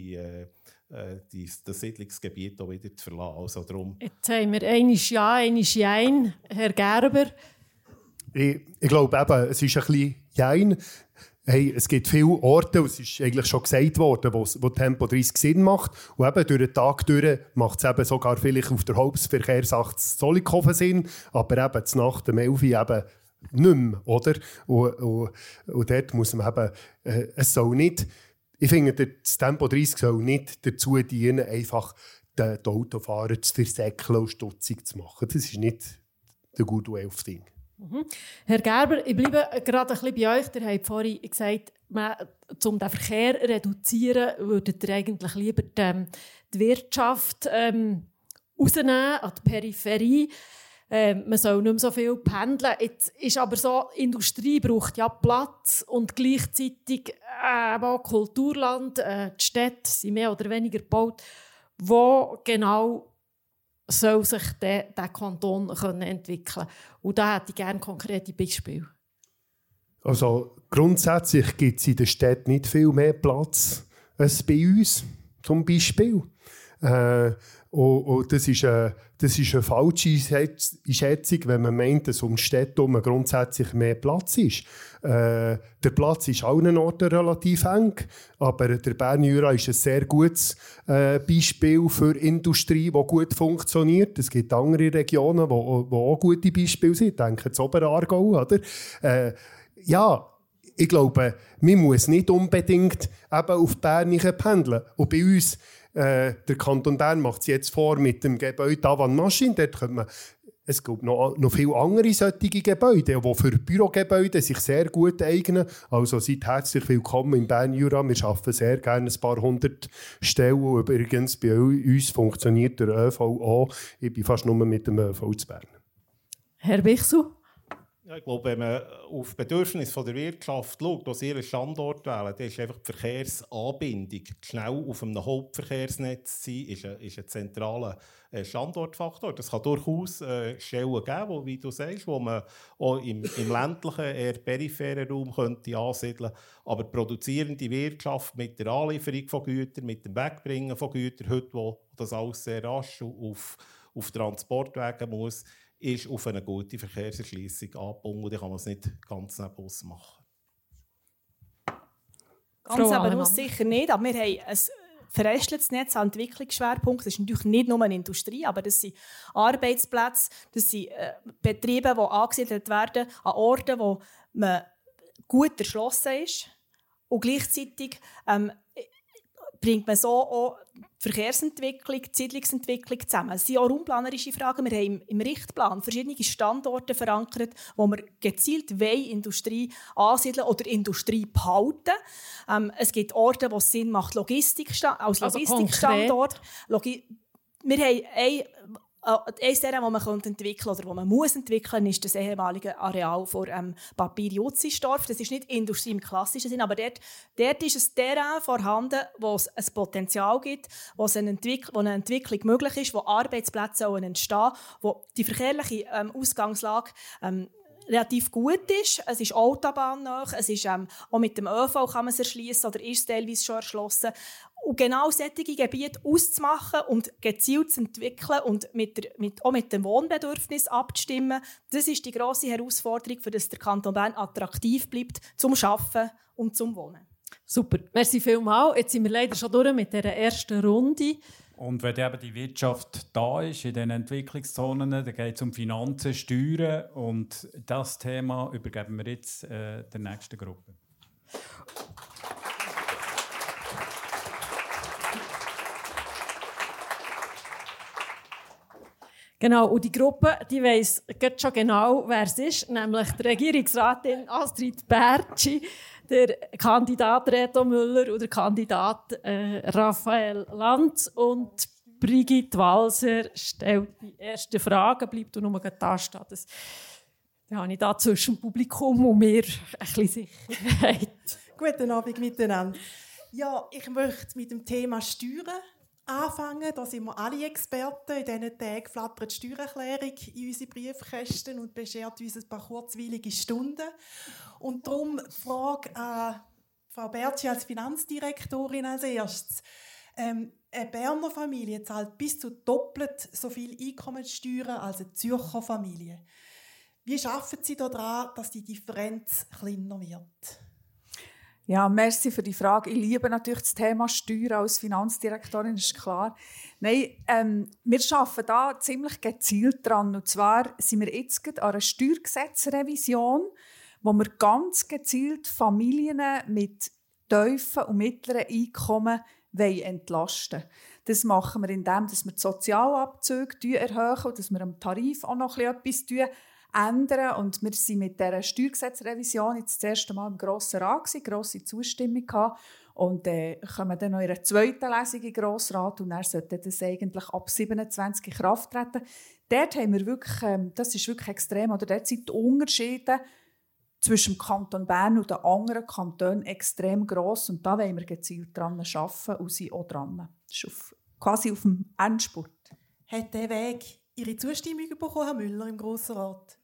das Siedlungsgebiet auch wieder zu verlassen? Also darum. Jetzt haben wir einmal Ja, einmal Jein. Herr Gerber. Ich glaube eben, es ist ein bisschen Jein. Hey, es gibt viele Orte, es ist eigentlich schon gesagt worden, wo Tempo 30 Sinn macht. Und eben durch den Tag durch macht es eben sogar vielleicht auf der Hauptverkehrsachse Zollikofen Sinn, aber eben nach dem 11 eben nicht mehr, oder? Und dort muss man eben, es soll nicht, ich finde, das Tempo 30 soll nicht dazu dienen, einfach den Autofahrer zu versäckeln und stutzig zu machen. Das ist nicht der gute Way of Thing. Herr Gerber, ich bleibe gerade ein bisschen bei euch. Ihr habt vorhin gesagt, um den Verkehr zu reduzieren, würdet ihr eigentlich lieber die Wirtschaft rausnehmen an die Peripherie. Man soll nicht mehr so viel pendeln. Jetzt ist aber so, die Industrie braucht ja Platz und gleichzeitig auch Kulturland. Die Städte sind mehr oder weniger gebaut. Wo genau soll sich der Kanton entwickeln können? Und da hätte ich gerne konkrete Beispiele. Also grundsätzlich gibt es in der Stadt nicht viel mehr Platz als bei uns, zum Beispiel. Und das ist eine falsche Schätzung, wenn man meint, dass um die Städte herum grundsätzlich mehr Platz ist. Der Platz ist an allen Orten relativ eng, aber der Berner Jura ist ein sehr gutes Beispiel für Industrie, die gut funktioniert. Es gibt andere Regionen, die auch gute Beispiele sind. Denken das Oberaargau, oder? Ja, ich glaube, man muss nicht unbedingt eben auf Bern pendeln. Und bei uns, der Kanton Bern macht es jetzt vor mit dem Gebäude Avan Maschine. Dort könnte man, es gibt noch viele andere solche Gebäude, die für Bürogebäude sich sehr gut eignen. Also seid herzlich willkommen im Berner Jura. Wir arbeiten sehr gerne ein paar hundert Stellen. Übrigens, bei uns funktioniert der ÖV auch. Ich bin fast nur mit dem ÖV zu Bern. Herr Bichsel? Ja, ich glaube, wenn man auf die Bedürfnisse der Wirtschaft schaut, wo sie ihren Standort wählen, dann ist einfach die Verkehrsanbindung, schnell auf einem Hauptverkehrsnetz zu sein, ist ein zentraler Standortfaktor. Das kann durchaus Stellen geben, wie du sagst, wo man auch im ländlichen, eher peripheren Raum könnte ansiedeln könnte. Aber die produzierende Wirtschaft mit der Anlieferung von Gütern, mit dem Wegbringen von Gütern, heute, wo das alles sehr rasch auf Transportwegen muss, ist auf eine gute Verkehrserschliessung angebunden. Da kann man es nicht ganz neben uns machen. Ganz bewusst sicher nicht, aber wir haben ein verästeltes Netz an Entwicklungsschwerpunkten. Das ist natürlich nicht nur eine Industrie, aber das sind Arbeitsplätze, das sind Betriebe, die angesiedelt werden an Orten, wo man gut erschlossen ist. Und gleichzeitig bringt man so auch die Verkehrsentwicklung, die Siedlungsentwicklung zusammen. Es sind auch raumplanerische Fragen. Wir haben im Richtplan verschiedene Standorte verankert, wo wir gezielt Industrie ansiedeln oder Industrie behalten. Es gibt Orte, wo es Sinn macht, als Logistikstandort. Wir haben eines derer, das man entwickeln oder wo man muss entwickeln, ist das ehemalige Areal vor Papir-Jutzisdorf. Das ist nicht Industrie im klassischen Sinn, aber dort ist ein Terrain vorhanden, wo es ein Potenzial gibt, wo eine Entwicklung möglich ist, wo Arbeitsplätze entstehen, wo die verkehrliche Ausgangslage relativ gut ist. Es ist autobahnnah, es ist auch mit dem ÖV kann man es erschliessen oder ist teilweise schon erschlossen. Und genau solche Gebiete auszumachen und gezielt zu entwickeln und auch mit dem Wohnbedürfnis abzustimmen, das ist die grosse Herausforderung, für dass der Kanton Bern attraktiv bleibt zum Arbeiten und zum Wohnen. Super, merci vielmals. Jetzt sind wir leider schon durch mit dieser ersten Runde. Und wenn eben die Wirtschaft da ist, in den Entwicklungszonen, dann geht es um Finanzen, Steuern. Und das Thema übergeben wir jetzt der nächsten Gruppe. Genau, und die Gruppe die weiss schon genau, wer es ist, nämlich die Regierungsratin Astrid Bertschi, der Kandidat Reto Müller und der Kandidat Raphael Lanz. Und Brigitte Walser stellt die erste Frage, bleibt nur da stehen. Dann habe ich da zwischen dem Publikum und mir ein bisschen Sicherheit. Guten Abend miteinander. Ja, ich möchte mit dem Thema Steuern anfangen. Da sind wir alle Experten. In diesen Tagen flattert die Steuererklärung in unsere Briefkästen und beschert uns ein paar kurzweilige Stunden. Und darum die Frage an Frau Bertschi als Finanzdirektorin als erstes. Eine Berner Familie zahlt bis zu doppelt so viel Einkommenssteuern als eine Zürcher Familie. Wie schaffen Sie daran, dass die Differenz kleiner wird? Ja, merci für die Frage. Ich liebe natürlich das Thema Steuern als Finanzdirektorin, ist klar. Nein, wir arbeiten da ziemlich gezielt dran. Und zwar sind wir jetzt gerade an einer Steuergesetzrevision, wo wir ganz gezielt Familien mit tiefen und mittleren Einkommen entlasten wollen. Das machen wir, indem wir die Sozialabzüge erhöhen und dass wir am Tarif auch noch etwas ändern. Und wir sind mit dieser Steuergesetzrevision jetzt das erste Mal im Grossen Rat, grosse Zustimmung gehabt. Und kommen dann noch in einer zweiten Lesung im Grossen Rat und dann sollte das eigentlich ab 27 in Kraft treten. Dort haben wir wirklich, das ist wirklich extrem, oder dort sind die Unterschiede zwischen dem Kanton Bern und den anderen Kantonen extrem gross. Und da wollen wir gezielt dran arbeiten und sind auch dran. Das ist quasi auf dem Endspurt. Hat dieser Weg Ihre Zustimmung bekommen, Herr Müller, im Grossen Rat?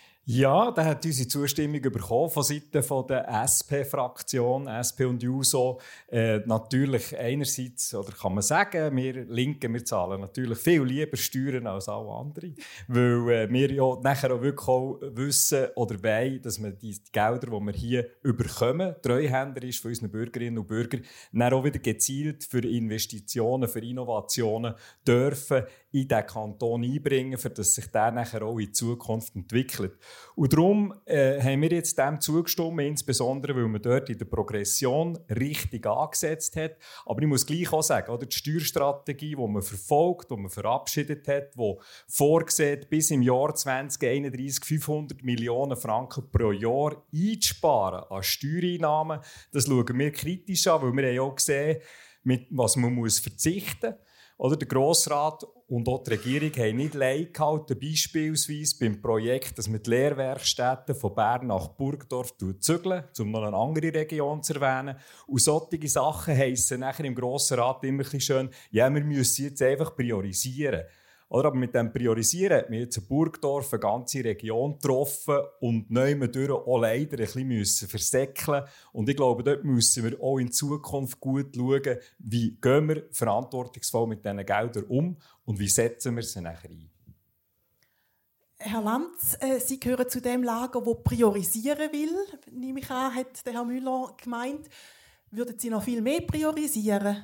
Ja, da hat unsere Zustimmung bekommen von Seiten der SP-Fraktion, SP und JUSO. Natürlich einerseits, oder kann man sagen, wir Linken, wir zahlen natürlich viel lieber Steuern als alle anderen, weil wir ja nachher auch wirklich auch wissen oder wollen, dass wir die Gelder, die wir hier überkommen, Treuhänder ist von unseren Bürgerinnen und Bürgern, dann auch wieder gezielt für Investitionen, für Innovationen dürfen in diesen Kanton einbringen, für dass sich der nachher auch in Zukunft entwickelt. Und darum haben wir jetzt dem zugestimmt, insbesondere weil man dort in der Progression richtig angesetzt hat. Aber ich muss gleich auch sagen, oder die Steuerstrategie, die man verfolgt, die man verabschiedet hat, die vorgesehen, bis im Jahr 2031 500 Millionen Franken pro Jahr einzusparen an Steuereinnahmen, das schauen wir kritisch an, weil wir haben auch gesehen, mit was man muss verzichten muss. Oder der Grossrat und auch die Regierung haben nicht Leid gehalten, beispielsweise beim Projekt, dass wir die Lehrwerkstätten von Bern nach Burgdorf zügeln, um noch eine andere Region zu erwähnen. Und solche Sachen heissen nachher im Grossen Rat immer ein bisschen schön, ja, wir müssen jetzt einfach priorisieren. Oder, aber mit dem Priorisieren hat man jetzt in Burgdorf eine ganze Region getroffen und neumendurch auch leider ein bisschen versäckeln. Und ich glaube, dort müssen wir auch in Zukunft gut schauen, wie gehen wir verantwortungsvoll mit diesen Geldern um und wie setzen wir sie nachher ein. Herr Lanz, Sie gehören zu dem Lager, das priorisieren will, nehme ich an, hat der Herr Müller gemeint. Würden Sie noch viel mehr priorisieren?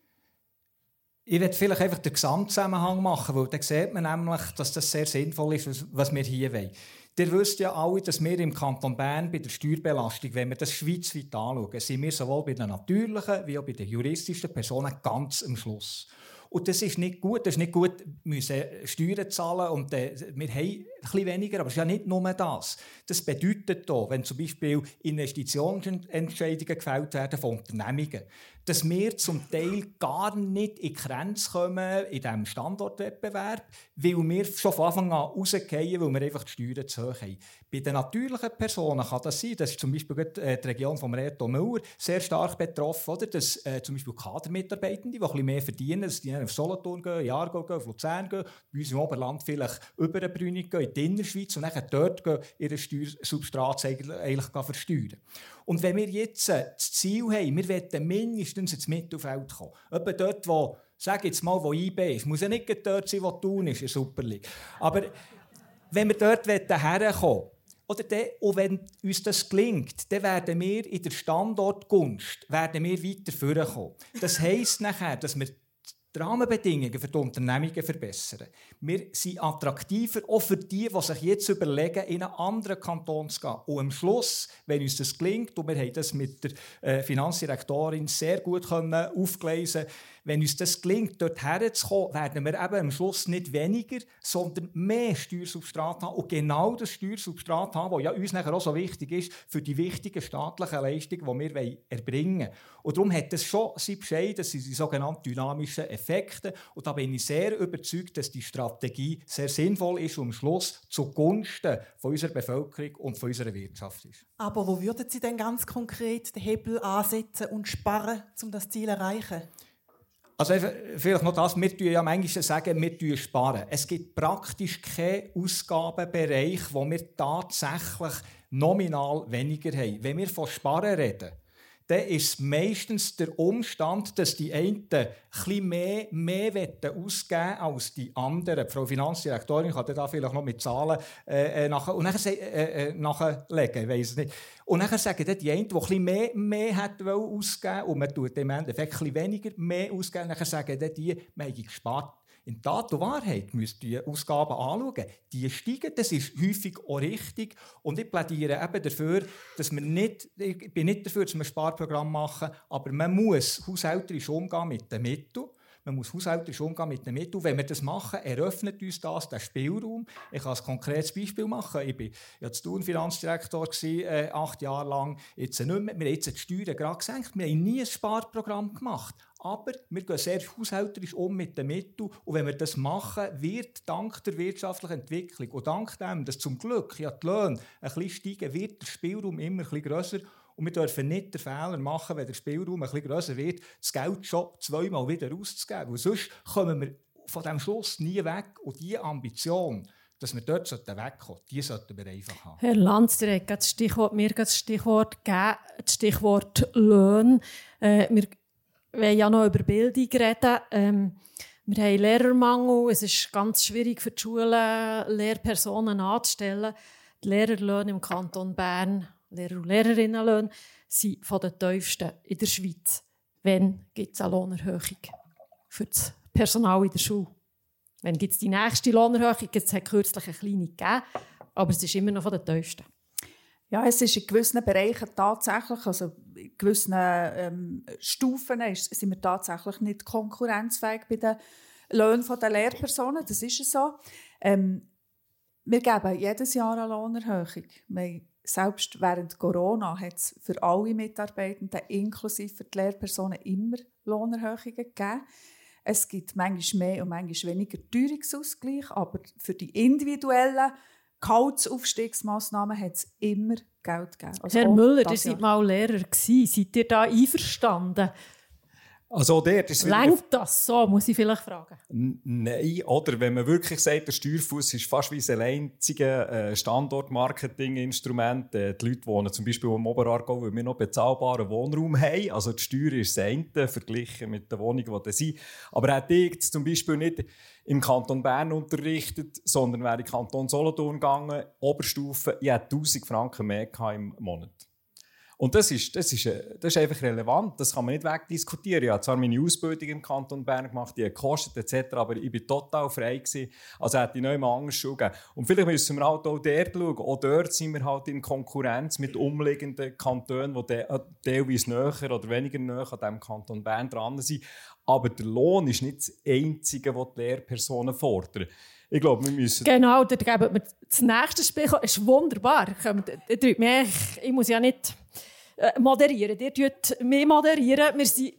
Ich werde vielleicht einfach den Gesamtzusammenhang machen, weil dann sieht man nämlich, dass das sehr sinnvoll ist, was wir hier wollen. Ihr wisst ja alle, dass wir im Kanton Bern bei der Steuerbelastung, wenn wir das schweizweit anschauen, sind wir sowohl bei den natürlichen wie auch bei den juristischen Personen ganz am Schluss. Und das ist nicht gut. Das ist nicht gut, wir müssen Steuern zahlen und wir haben ein bisschen weniger, aber es ist ja nicht nur das. Das bedeutet auch, wenn zum Beispiel Investitionsentscheidungen gefällt werden von Unternehmungen, dass wir zum Teil gar nicht in die Grenze kommen in diesem Standortwettbewerb, weil wir schon von Anfang an rausgehen, weil wir einfach die Steuern zu hoch haben. Bei den natürlichen Personen kann das sein, dass zum Beispiel die Region von Reto Müller sehr stark betroffen, oder? Dass zum Beispiel Kadermitarbeitende, die ein bisschen mehr verdienen, dass die auf Solothurn gehen, in Aargau gehen, auf Luzern gehen, bei uns im Oberland vielleicht über eine Brünig gehen, in die Innerschweiz und dann dort gehen, ihre Steuersubstrat eigentlich versteuern. Und wenn wir jetzt das Ziel haben, wir wollen mindestens ins Mittelfeld kommen, etwa dort, wo, sag jetzt mal, wo IB ist, muss ja nicht dort sein, wo Thun ist, in der Super League. Aber wenn wir dort herkommen, oder und wenn uns das gelingt, dann werden wir in der Standortgunst weiter vorkommen. Das heisst nachher, dass wir die Rahmenbedingungen für die Unternehmungen verbessern. Wir sind attraktiver, auch für die sich jetzt überlegen, in einen anderen Kanton zu gehen. Und am Schluss, wenn uns das gelingt, und wir haben das mit der Finanzdirektorin sehr gut aufgelesen, wenn uns das gelingt, dort herzukommen, werden wir eben am Schluss nicht weniger, sondern mehr Steuersubstrat haben und genau das Steuersubstrat haben, das ja uns nachher auch so wichtig ist für die wichtigen staatlichen Leistungen, die wir erbringen wollen. Und darum hat das schon seinen Bescheid, das sind die sogenannten dynamischen Effekte. Und da bin ich sehr überzeugt, dass die Strategie sehr sinnvoll ist und am Schluss zugunsten von unserer Bevölkerung und von unserer Wirtschaft ist. Aber wo würden Sie denn ganz konkret den Hebel ansetzen und sparen, um das Ziel zu erreichen? Also vielleicht noch das, wir tun ja manchmal sagen, wir sparen. Es gibt praktisch keinen Ausgabenbereich, wo wir tatsächlich nominal weniger haben. Wenn wir von Sparen reden, dann ist meistens der Umstand, dass die einen etwas mehr ausgeben als die anderen. Die Frau Finanzdirektorin kann da vielleicht noch mit Zahlen nachlegen, ich weiss es nicht. Und dann sagen dann die einen, die etwas mehr ausgeben und man tut im Endeffekt etwas weniger mehr ausgeben, dann sagen dann die, man hat gespart. In Tat und Wahrheit müsst ihr die Ausgaben anschauen. Die steigen, das ist häufig auch richtig. Und ich plädiere eben dafür, dass wir nicht, ich bin nicht dafür, dass wir ein Sparprogramm machen, aber man muss haushalterisch umgehen mit den Mitteln. Wenn wir das machen, eröffnet uns das den Spielraum. Ich kann ein konkretes Beispiel machen. Ich war ja zu Thun Finanzdirektor 8 Jahre lang. Jetzt nicht mehr. Wir haben jetzt die Steuern gerade gesenkt. Wir haben nie ein Sparprogramm gemacht. Aber wir gehen sehr haushälterisch mit den Mitteln. Und wenn wir das machen, wird dank der wirtschaftlichen Entwicklung und dank dem, dass zum Glück ja die Löhne ein bisschen steigen, wird der Spielraum immer ein bisschen grösser. Und wir dürfen nicht den Fehler machen, wenn der Spielraum ein bisschen grösser wird, das Geld schon zweimal wieder auszugeben. Weil sonst kommen wir von diesem Schluss nie weg. Und diese Ambition, dass wir dort wegkommen, die sollten wir einfach haben. Herr Lanz, ihr habt das Stichwort gegeben, das Stichwort Löhne. Wir wollen ja noch über Bildung reden. Wir haben Lehrermangel. Es ist ganz schwierig für die Schulen, Lehrpersonen anzustellen. Die Lehrerlöhne im Kanton Bern, Lehrer- und Lehrerinnenlöhne, sind von den tiefsten in der Schweiz. Wann gibt es eine Lohnerhöhung für das Personal in der Schule? Wann gibt es die nächste Lohnerhöhung? Es hat kürzlich eine kleine gegeben, aber es ist immer noch von den tiefsten. Ja, es ist in gewissen Bereichen tatsächlich, also in gewissen Stufen sind wir tatsächlich nicht konkurrenzfähig bei den Löhnen der Lehrpersonen. Das ist so. Wir geben jedes Jahr eine Lohnerhöhung. Selbst während Corona hat es für alle Mitarbeitenden, inklusive für die Lehrpersonen, immer Lohnerhöhungen gegeben. Es gibt manchmal mehr und manchmal weniger Teuerungsausgleich, aber für die individuellen Gehaltsaufstiegsmassnahmen hat es immer Geld gegeben. Also Herr Müller, ihr seid mal Lehrer gewesen. Seid ihr da einverstanden? Also Längt das so, muss ich vielleicht fragen? Nein, oder wenn man wirklich sagt, der Steuerfuss ist fast wie ein einziges Standortmarketing-Instrument. Die Leute wohnen zum Beispiel im Oberaargau, weil wir noch bezahlbaren Wohnraum haben. Also die Steuer ist das eine, verglichen mit den Wohnungen, die da sind. Aber hätte ich jetzt zum Beispiel nicht im Kanton Bern unterrichtet, sondern wäre in den Kanton Solothurn gegangen, Oberstufe, ich hätte 1000 Franken mehr im Monat. Und das ist einfach relevant, das kann man nicht wegdiskutieren. Ich habe zwar meine Ausbildung im Kanton Bern gemacht, die hat gekostet etc., aber ich war total frei gewesen. Also hätte ich noch mal anders Schule gegeben. Und vielleicht müssen wir halt auch dort schauen. Auch dort sind wir halt in Konkurrenz mit umliegenden Kantonen, die teilweise näher oder weniger näher an diesem Kanton Bern dran sind. Aber der Lohn ist nicht das Einzige, was die Lehrpersonen fordern. Ich glaube, wir müssen... Genau, da geben wir das nächste Spiel. Es ist wunderbar. Ich muss ja nicht moderieren. Ihr tut mich moderieren. Wir sind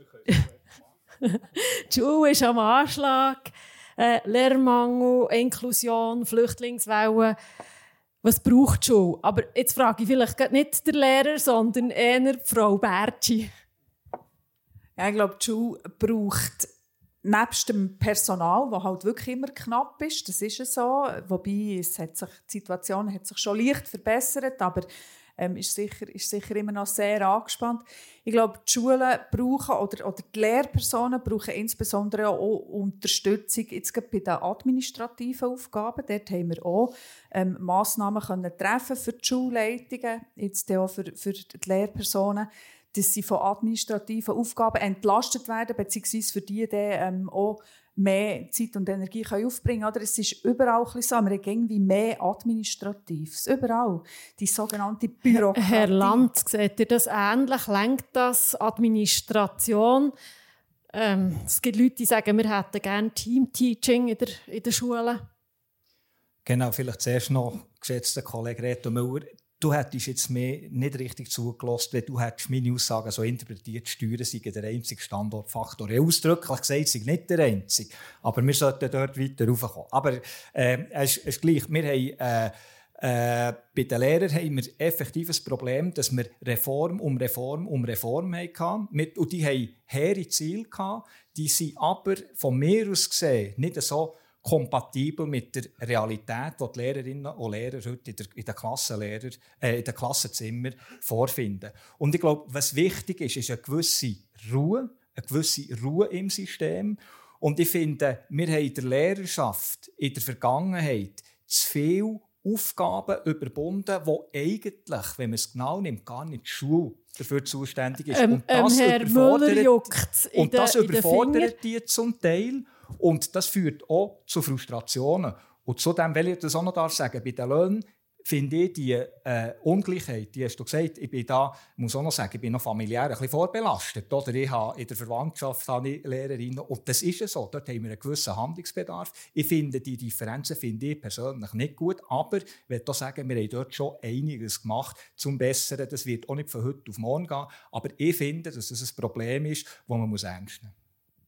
die Schule ist am Anschlag. Lehrmangel, Inklusion, Flüchtlingswelle. Was braucht die Schule? Aber jetzt frage ich vielleicht nicht den Lehrer, sondern eher Frau Bertschi. Ja, ich glaube, die Schule braucht nebst dem Personal, das halt wirklich immer knapp ist, das ist so, wobei die Situation hat sich schon leicht verbessert, aber ist sicher immer noch sehr angespannt. Ich glaube, die Schulen brauchen, oder die Lehrpersonen brauchen insbesondere auch Unterstützung jetzt bei den administrativen Aufgaben. Dort haben wir auch Massnahmen können treffen für die Schulleitungen, jetzt auch für die Lehrpersonen, dass sie von administrativen Aufgaben entlastet werden, beziehungsweise für die auch mehr Zeit und Energie aufbringen können. Es ist überall so, wir haben irgendwie mehr Administratives. Überall. Die sogenannte Bürokratie. Herr Lanz, seht ihr das ähnlich? Lenkt das Administration Es gibt Leute, die sagen, wir hätten gerne Team-Teaching in der Schule. Genau, vielleicht zuerst noch, geschätzter Kollege Reto Müller, du hättest jetzt mir nicht richtig zugelassen, wenn du hättest meine Aussagen so interpretiert, Steuern seien der einzige Standortfaktor. Ausdrücklich gesagt, sie nicht der einzige. Aber wir sollten dort weiter raufkommen. Aber es ist gleich, wir haben... bei den Lehrern haben wir effektiv ein Problem, dass wir Reform um Reform hatten. Und die hatten hehre Ziele gehabt, die sind aber von mir aus gesehen nicht so kompatibel mit der Realität, die die Lehrerinnen und Lehrer heute in den Klassenzimmern vorfinden. Und ich glaube, was wichtig ist eine gewisse Ruhe im System. Und ich finde, wir haben in der Lehrerschaft in der Vergangenheit zu viel Aufgaben überbunden, die eigentlich, wenn man es genau nimmt, gar nicht die Schule dafür zuständig ist. Und das Herr Müller juckt das überfordert die zum Teil. Und das führt auch zu Frustrationen. Und zudem will ich das auch noch sagen, bei den Löhnen finde ich die Ungleichheit, die hast du gesagt, ich bin da, muss auch noch sagen, ich bin noch familiär ein bisschen vorbelastet. Oder ich habe in der Verwandtschaft Lehrerinnen und das ist so, dort haben wir einen gewissen Handlungsbedarf. Ich finde, die Differenzen finde ich persönlich nicht gut, aber ich will auch sagen, wir haben dort schon einiges gemacht zum Besseren. Das wird auch nicht von heute auf morgen gehen, aber ich finde, dass das ein Problem ist, das man ernst nehmen muss.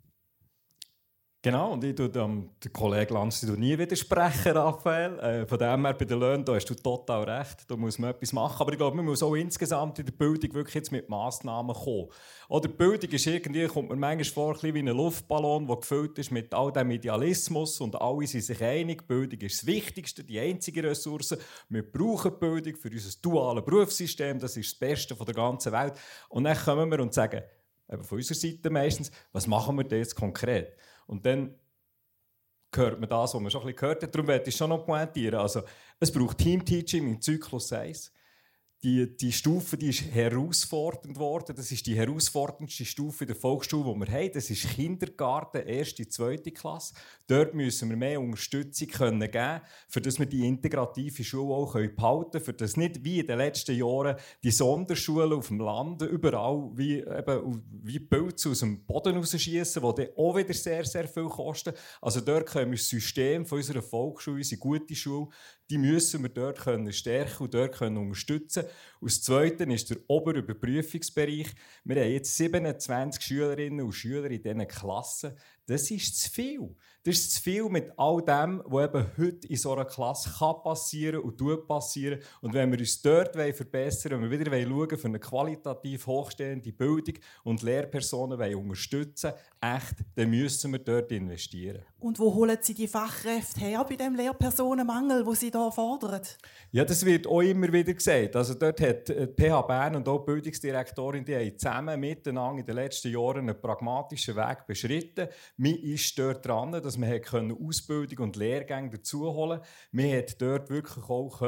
Genau, und ich tue dem Kollegen Lanz nie widersprechen, Raphael. Von dem her, bei den Löhnen da hast du total recht, da muss man etwas machen. Aber ich glaube, man muss auch insgesamt in der Bildung wirklich jetzt mit Massnahmen kommen. Oder die Bildung ist irgendwie, kommt mir manchmal vor, ein wie ein Luftballon, der gefüllt ist mit all dem Idealismus und alle sind sich einig, Bildung ist das Wichtigste, die einzige Ressource. Wir brauchen Bildung für unser duales Berufssystem, das ist das Beste von der ganzen Welt. Und dann kommen wir und sagen, eben von unserer Seite meistens, was machen wir denn jetzt konkret? Und dann hört man das, was man schon ein bisschen gehört hat. Darum werde ich schon noch pointieren. Also, es braucht Team-Teaching im Zyklus 1. Die Stufe die ist herausfordernd worden. Das ist die herausforderndste Stufe in der Volksschule, die wir haben. Das ist Kindergarten, 1., 2. Klasse. Dort müssen wir mehr Unterstützung geben, für dass wir die integrative Schule auch behalten können. Für dass nicht wie in den letzten Jahren die Sonderschulen auf dem Land überall wie Pilze aus dem Boden rausschießen, die dann auch wieder sehr, sehr viel kosten. Also dort können wir das System von unserer Volksschule, unsere gute Schule, die müssen wir dort stärken und dort unterstützen. Und das Zweite ist der Oberüberprüfungsbereich. Wir haben jetzt 27 Schülerinnen und Schüler in diesen Klassen. Das ist zu viel. Das ist zu viel mit all dem, was eben heute in so einer Klasse passieren und passieren. Und wenn wir uns dort verbessern wollen, wenn wir wieder schauen für eine qualitativ hochstehende Bildung und Lehrpersonen unterstützen wollen, echt, dann müssen wir dort investieren. Und wo holen Sie die Fachkräfte her bei dem Lehrpersonenmangel, den Sie hier fordern? Ja, das wird auch immer wieder gesagt. Also dort hat die PH Bern und auch die Bildungsdirektorin, die haben zusammen miteinander in den letzten Jahren einen pragmatischen Weg beschritten. Man ist dort dran, dass man Ausbildung und Lehrgänge dazu holen konnte. Man konnte dort wirklich auch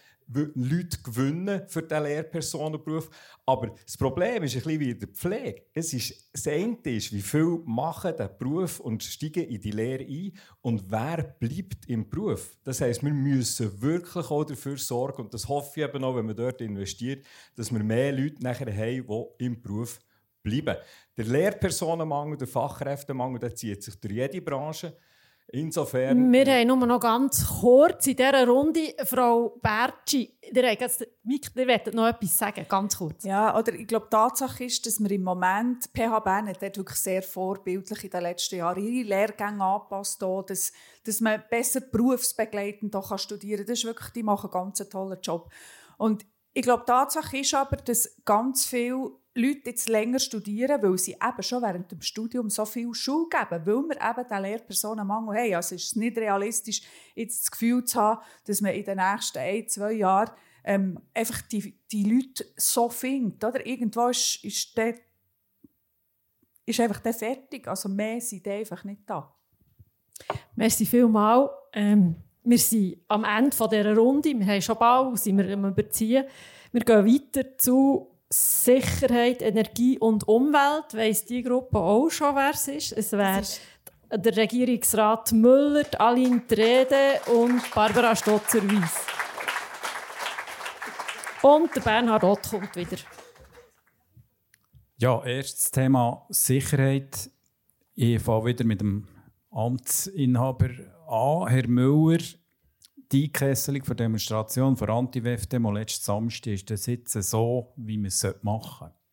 Leute gewinnen für diesen Lehrpersonenberuf. Aber das Problem ist ein bisschen wie in der Pflege. Das eine ist, wie viele machen den Beruf und steigen in die Lehre ein und wer bleibt im Beruf. Das heisst, wir müssen wirklich auch dafür sorgen, und das hoffe ich eben auch, wenn man dort investiert, dass wir mehr Leute nachher haben, die im Beruf bleiben. Der Lehrpersonenmangel, der Fachkräftemangel, der zieht sich durch jede Branche. Insofern... Wir haben nur noch ganz kurz in dieser Runde, Frau Bertschi, ihr wollt noch etwas sagen, ganz kurz. Ja, oder ich glaube, die Tatsache ist, dass wir im Moment, PH Bern hat wirklich sehr vorbildlich in den letzten Jahren ihre Lehrgänge angepasst, dass man besser berufsbegleitend studieren kann. Das ist wirklich, die machen einen ganz tollen Job. Und ich glaube, die Tatsache ist aber, dass ganz viele Leute jetzt länger studieren, weil sie eben schon während dem Studium so viel Schule geben, weil wir eben den Lehrpersonenmangel haben. Also es ist nicht realistisch, jetzt das Gefühl zu haben, dass man in den nächsten 1-2 Jahren einfach die Leute so findet. Oder? Irgendwo ist einfach der fertig. Also mehr sind einfach nicht da. Merci vielmals. Wir sind am Ende dieser Runde. Wir haben schon bald, sind wir am Überziehen. Wir gehen weiter zu Sicherheit, Energie und Umwelt. Weiss die Gruppe auch schon, wer es ist? Es wäre der Regierungsrat Müller, Aline Trede und Barbara Stotzer-Weiss. Und der Bernhard Ott kommt wieder. Ja, erstes Thema Sicherheit. Ich fange wieder mit dem Amtsinhaber an. Herr Müller, die Einkesselung der Demonstration für Anti-WEF-Demo letzten Samstag, ist das jetzt so, wie man es machen sollte?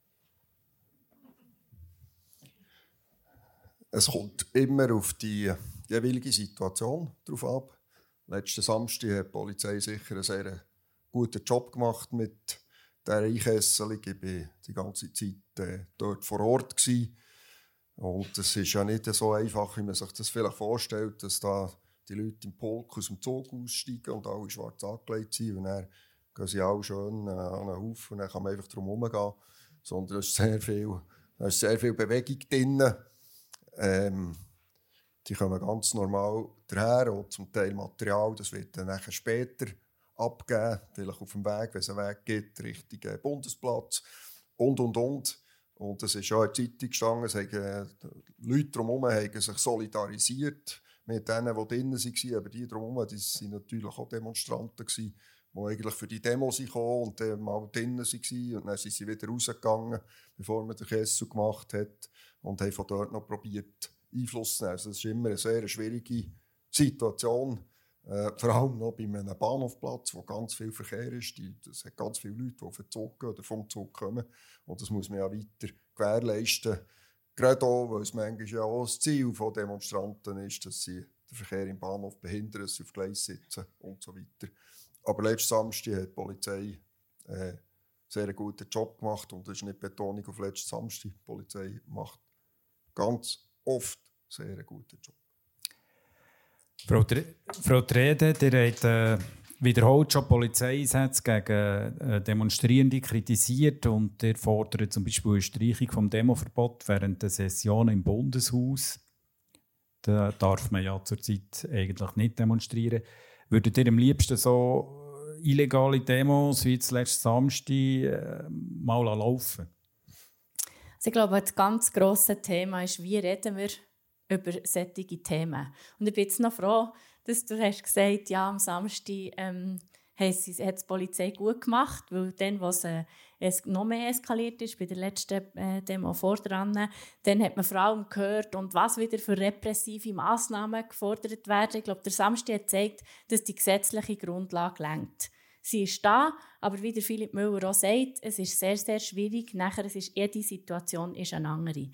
Es kommt immer auf die jeweilige Situation drauf ab. Letzten Samstag hat die Polizei sicher einen sehr guten Job gemacht mit dieser Einkesselung. Ich war die ganze Zeit dort vor Ort gewesen. Und es ist ja nicht so einfach, wie man sich das vielleicht vorstellt, dass da die Leute im Polk aus dem Zug aussteigen und alle schwarz angelegt sind. Und dann gehen sie alle schön an einen Haufen und dann kann man einfach drum herum gehen. Sondern da ist sehr viel Bewegung drin. Die kommen ganz normal daher, auch zum Teil Material, das wird dann nachher später abgeben, vielleicht auf dem Weg, wenn es einen Weg gibt, Richtung Bundesplatz und. Und es ist ja in der Zeitung gestanden, es haben Leute drumherum haben sich solidarisiert mit denen, die drinnen waren, aber die drumherum, das waren natürlich auch Demonstranten, die eigentlich für die Demo kamen und dann mal drinnen waren. Und dann sind sie wieder rausgegangen, bevor man den Kessel gemacht hat und haben von dort noch probiert, Einfluss zu nehmen. Also das ist immer eine sehr schwierige Situation. Vor allem noch bei einem Bahnhofplatz, wo ganz viel Verkehr ist. Es hat ganz viele Leute, die auf den Zug gehen oder vom Zug kommen. Und das muss man ja weiter gewährleisten. Gerade auch, weil es manchmal ja auch das Ziel von Demonstranten ist, dass sie den Verkehr im Bahnhof behindern, dass sie auf Gleis sitzen und so weiter. Aber letzten Samstag hat die Polizei einen sehr guten Job gemacht. Und das ist nicht Betonung auf letzten Samstag. Die Polizei macht ganz oft sehr einen guten Job. Frau Trede, ihr habt wiederholt schon Polizeieinsätze gegen Demonstrierende kritisiert und ihr fordert zum Beispiel eine Streichung vom Demoverbot während der Session im Bundeshaus. Da darf man ja zurzeit eigentlich nicht demonstrieren. Würdet ihr am liebsten so illegale Demos wie jetzt letzten Samstag mal laufen? Also ich glaube, das ganz grosse Thema ist, wie reden wir über solche Themen. Und ich bin jetzt noch froh, dass du hast gesagt, ja, am Samstag hat die Polizei gut gemacht, weil dann, was es noch mehr eskaliert ist, bei der letzten Demo vordran, dann hat man vor allem gehört, und was wieder für repressive Massnahmen gefordert werden. Ich glaube, der Samstag hat gezeigt, dass die gesetzliche Grundlage reicht. Sie ist da, aber wie der Philipp Müller auch sagt, es ist sehr, sehr schwierig. Nachher, jede Situation ist eine andere.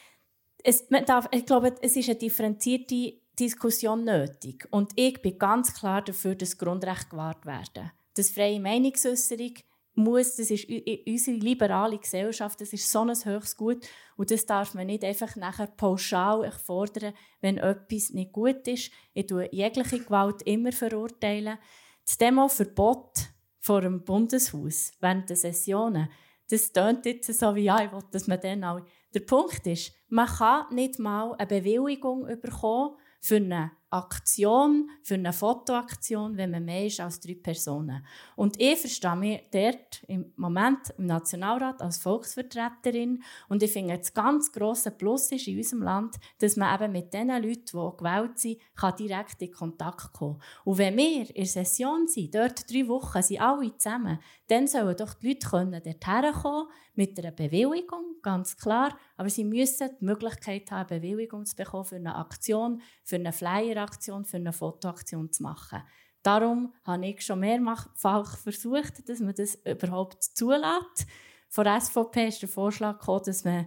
Ich glaube, es ist eine differenzierte Diskussion nötig. Und ich bin ganz klar dafür, dass Grundrechte gewahrt werden. Das freie Meinungsäußerung das ist unsere liberale Gesellschaft, das ist so ein höchstes Gut. Und das darf man nicht einfach nachher pauschal fordern, wenn etwas nicht gut ist. Ich tue jegliche Gewalt immer verurteilen. Das Demoverbot vor dem Bundeshaus während der Sessionen, das tönt jetzt so wie, ja, ich will, dass man dann auch... Der Punkt ist, man kann nicht mal eine Bewilligung bekommen für eine Aktion, für eine Fotoaktion, wenn man mehr ist als 3 Personen. Und ich verstehe mich dort im Moment im Nationalrat als Volksvertreterin und ich finde, das ganz grosse Plus ist in unserem Land, dass man eben mit den Leuten, die gewählt sind, direkt in Kontakt kommen kann. Und wenn wir in der Session sind, dort 3 Wochen, sind alle zusammen, dann sollen doch die Leute dorthin kommen mit einer Bewilligung, ganz klar, aber sie müssen die Möglichkeit haben, eine Bewilligung zu bekommen für eine Aktion, für eine Flyer-Aktion, für eine Fotoaktion zu machen. Darum habe ich schon mehrfach versucht, dass man das überhaupt zulässt. Von der SVP ist der Vorschlag gekommen,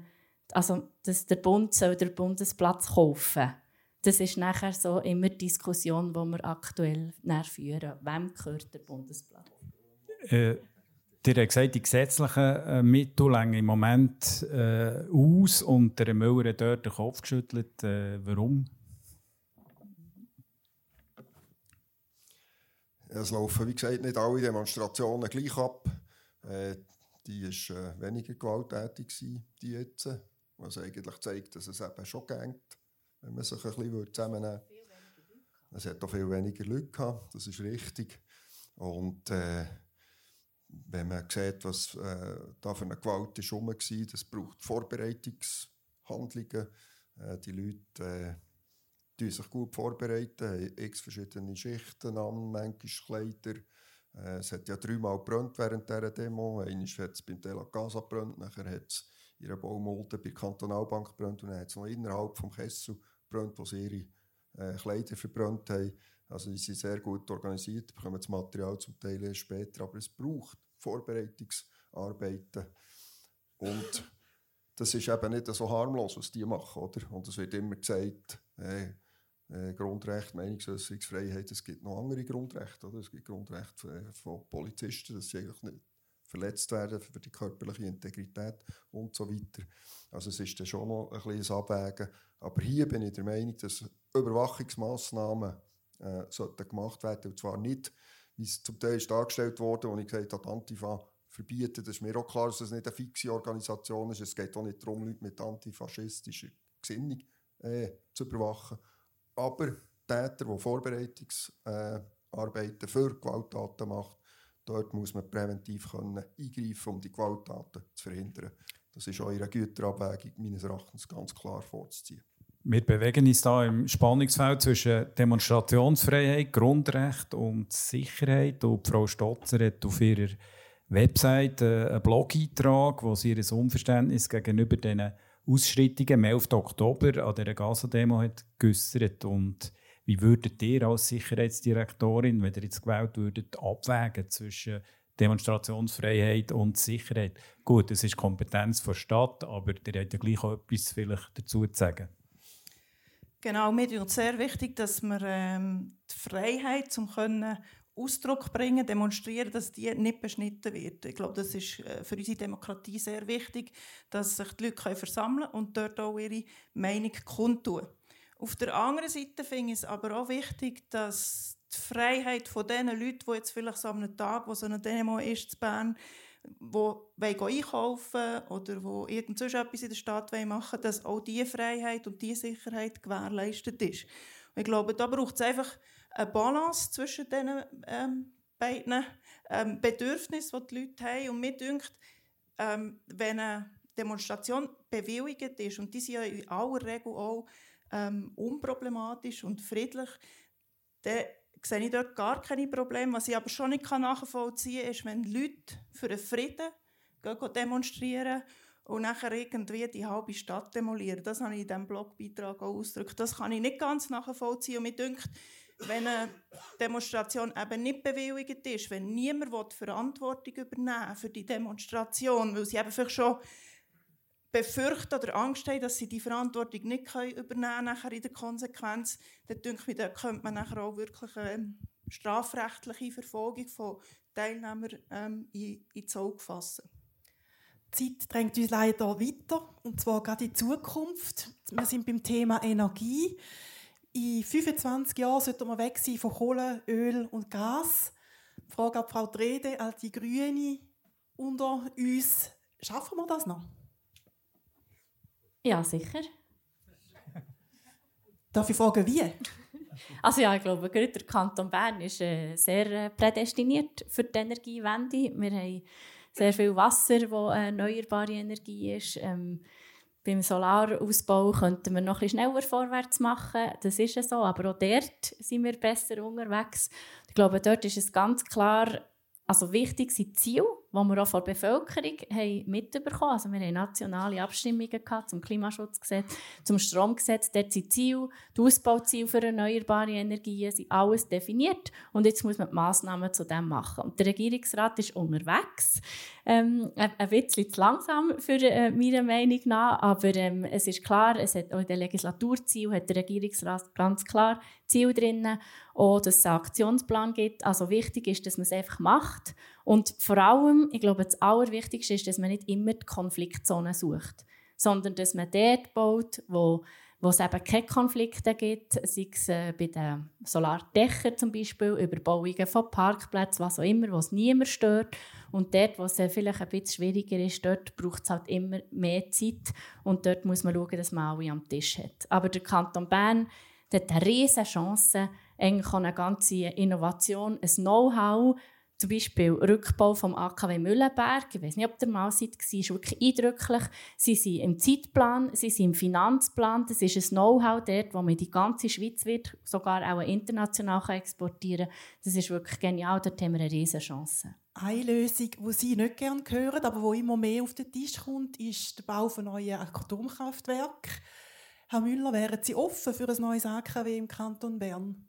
dass der Bund den Bundesplatz kaufen soll. Das ist nachher so immer die Diskussion, die wir aktuell führen. Wem gehört der Bundesplatz? Ihr habt gesagt, die gesetzlichen Mittel längen im Moment aus und der Müller hat dort den Kopf geschüttelt. Warum? Es laufen, wie gesagt, nicht alle Demonstrationen gleich ab. Die war weniger gewalttätig, die jetzt. Was eigentlich zeigt, dass es eben schon geht, wenn man sich ein bisschen zusammennehmen würde. Es hat auch viel weniger Leute gehabt, das ist richtig. Und wenn man sieht, was da für eine Gewalt herum war, das braucht Vorbereitungshandlungen. Die Leute die sich gut vorbereiten, haben x verschiedene Schichten an, manchmal Kleider. Es hat ja 3-mal gebrannt während dieser Demo. Einmal hat es beim Tela Casa gebrannt, nachher hat es ihrer Baumulde bei der Kantonalbank brennt und dann hat es noch innerhalb des Kessel brennt, wo sie ihre Kleider verbrannt haben. Also die sind sehr gut organisiert, bekommen das Material zum Teil erst später, aber es braucht Vorbereitungsarbeiten. Und das ist eben nicht so harmlos, was die machen, oder? Und es wird immer gesagt, Grundrechte, Meinungsäußerungsfreiheit, es gibt noch andere Grundrechte, oder? Es gibt Grundrechte von Polizisten, dass sie eigentlich nicht verletzt werden für die körperliche Integrität und so weiter. Also es ist dann schon noch ein kleines Abwägen. Aber hier bin ich der Meinung, dass Überwachungsmaßnahmen sollten gemacht werden, und zwar nicht, wie es zum Teil ist dargestellt wurde, wo ich gesagt habe, Antifa verbieten. Das ist mir auch klar, dass es nicht eine fixe Organisation ist. Es geht auch nicht darum, Leute mit antifaschistischer Gesinnung zu überwachen. Aber Täter, die Vorbereitungsarbeiten für Gewalttaten machen, dort muss man präventiv eingreifen, um die Gewalttaten zu verhindern. Das ist auch in einer Güterabwägung meines Erachtens ganz klar vorzuziehen. Wir bewegen uns hier im Spannungsfeld zwischen Demonstrationsfreiheit, Grundrecht und Sicherheit. Und Frau Stotzer hat auf ihrer Website einen Blog-Eintrag, wo sie ihr Unverständnis gegenüber diesen Ausschreitungen am 11. Oktober an dieser Gaza-Demo hat geäussert. Und wie würdet ihr als Sicherheitsdirektorin, wenn ihr jetzt gewählt würdet, abwägen zwischen Demonstrationsfreiheit und Sicherheit? Gut, es ist Kompetenz der Stadt, aber ihr habt ja gleich auch etwas vielleicht dazu zu sagen. Genau, mir ist es sehr wichtig, dass wir die Freiheit, zum Ausdruck bringen, demonstrieren, dass die nicht beschnitten wird. Ich glaube, das ist für unsere Demokratie sehr wichtig, dass sich die Leute versammeln können und dort auch ihre Meinung kundtun. Auf der anderen Seite finde ich es aber auch wichtig, dass die Freiheit von den Leuten, die jetzt vielleicht so am Tag, wo so eine Demo ist in Bern, die einkaufen oder die irgend sonst etwas in der Stadt machen wollen, dass auch diese Freiheit und diese Sicherheit gewährleistet ist. Und ich glaube, da braucht es einfach eine Balance zwischen diesen beiden Bedürfnissen, die die Leute haben. Und mir dünkt, wenn eine Demonstration bewilligt ist, und die sind ja in aller Regel auch unproblematisch und friedlich, dann sehe ich dort gar keine Probleme. Was ich aber schon nicht nachvollziehen kann, ist, wenn Leute für den Frieden demonstrieren und nachher irgendwie die halbe Stadt demolieren. Das habe ich in diesem Blogbeitrag auch ausgedrückt. Das kann ich nicht ganz nachvollziehen. Und mir dünkt, wenn eine Demonstration eben nicht bewilligt ist, wenn niemand die Verantwortung übernehmen für die Demonstration, weil sie eben vielleicht schon befürchten oder Angst haben, dass sie die Verantwortung nicht übernehmen können, nachher in der Konsequenz, dann denke ich, da könnte man nachher auch wirklich eine strafrechtliche Verfolgung von Teilnehmern ins Auge fassen. Die Zeit drängt uns leider weiter, und zwar gerade in die Zukunft. Wir sind beim Thema Energie. In 25 Jahren sollten wir weg sein von Kohle, Öl und Gas. Die Frage an Frau Drede, als die Grüne unter uns, schaffen wir das noch? Ja, sicher. Darf ich fragen, wie? Also ja, ich glaube, gerade der Kanton Bern ist sehr prädestiniert für die Energiewende. Wir haben sehr viel Wasser, das erneuerbare Energie ist. Beim Solarausbau könnten wir noch ein bisschen schneller vorwärts machen. Das ist ja so, aber auch dort sind wir besser unterwegs. Ich glaube, dort ist es ganz klar, also wichtig sind Ziele, die wir auch von der Bevölkerung mitbekommen haben. Also wir hatten nationale Abstimmungen zum Klimaschutzgesetz, zum Stromgesetz. Dort sind Ziele, die Ausbauziele für erneuerbare Energien, sind alles definiert. Und jetzt muss man die Massnahmen zu dem machen. Und der Regierungsrat ist unterwegs. Ein bisschen zu langsam für meiner Meinung nach. Aber es ist klar, es hat auch in den Legislaturzielen hat der Regierungsrat ganz klar Ziele drin, auch dass es einen Aktionsplan gibt. Also wichtig ist, dass man es einfach macht. Und vor allem, ich glaube, das Allerwichtigste ist, dass man nicht immer die Konfliktzonen sucht, sondern dass man dort baut, wo es eben keine Konflikte gibt, sei es bei den Solardächern zum Beispiel, Überbauungen von Parkplätzen, was auch immer, wo es niemand stört. Und dort, wo es vielleicht ein bisschen schwieriger ist, dort braucht es halt immer mehr Zeit. Und dort muss man schauen, dass man alle am Tisch hat. Aber der Kanton Bern hat eine riesige Chance, eigentlich eine ganze Innovation, ein Know-how zum Beispiel Rückbau vom AKW Mühlenberg. Ich weiß nicht, ob der mal seid, war, ist wirklich eindrücklich. Sie sind im Zeitplan, sie sind im Finanzplan. Das ist ein Know-how dort, wo man in die ganze Schweiz wird, sogar auch international exportieren kann. Das ist wirklich genial, dort haben wir eine riesige Chance. Eine Lösung, die Sie nicht gerne hören, aber die immer mehr auf den Tisch kommt, ist der Bau von neuen Atomkraftwerken. Herr Müller, wären Sie offen für ein neues AKW im Kanton Bern?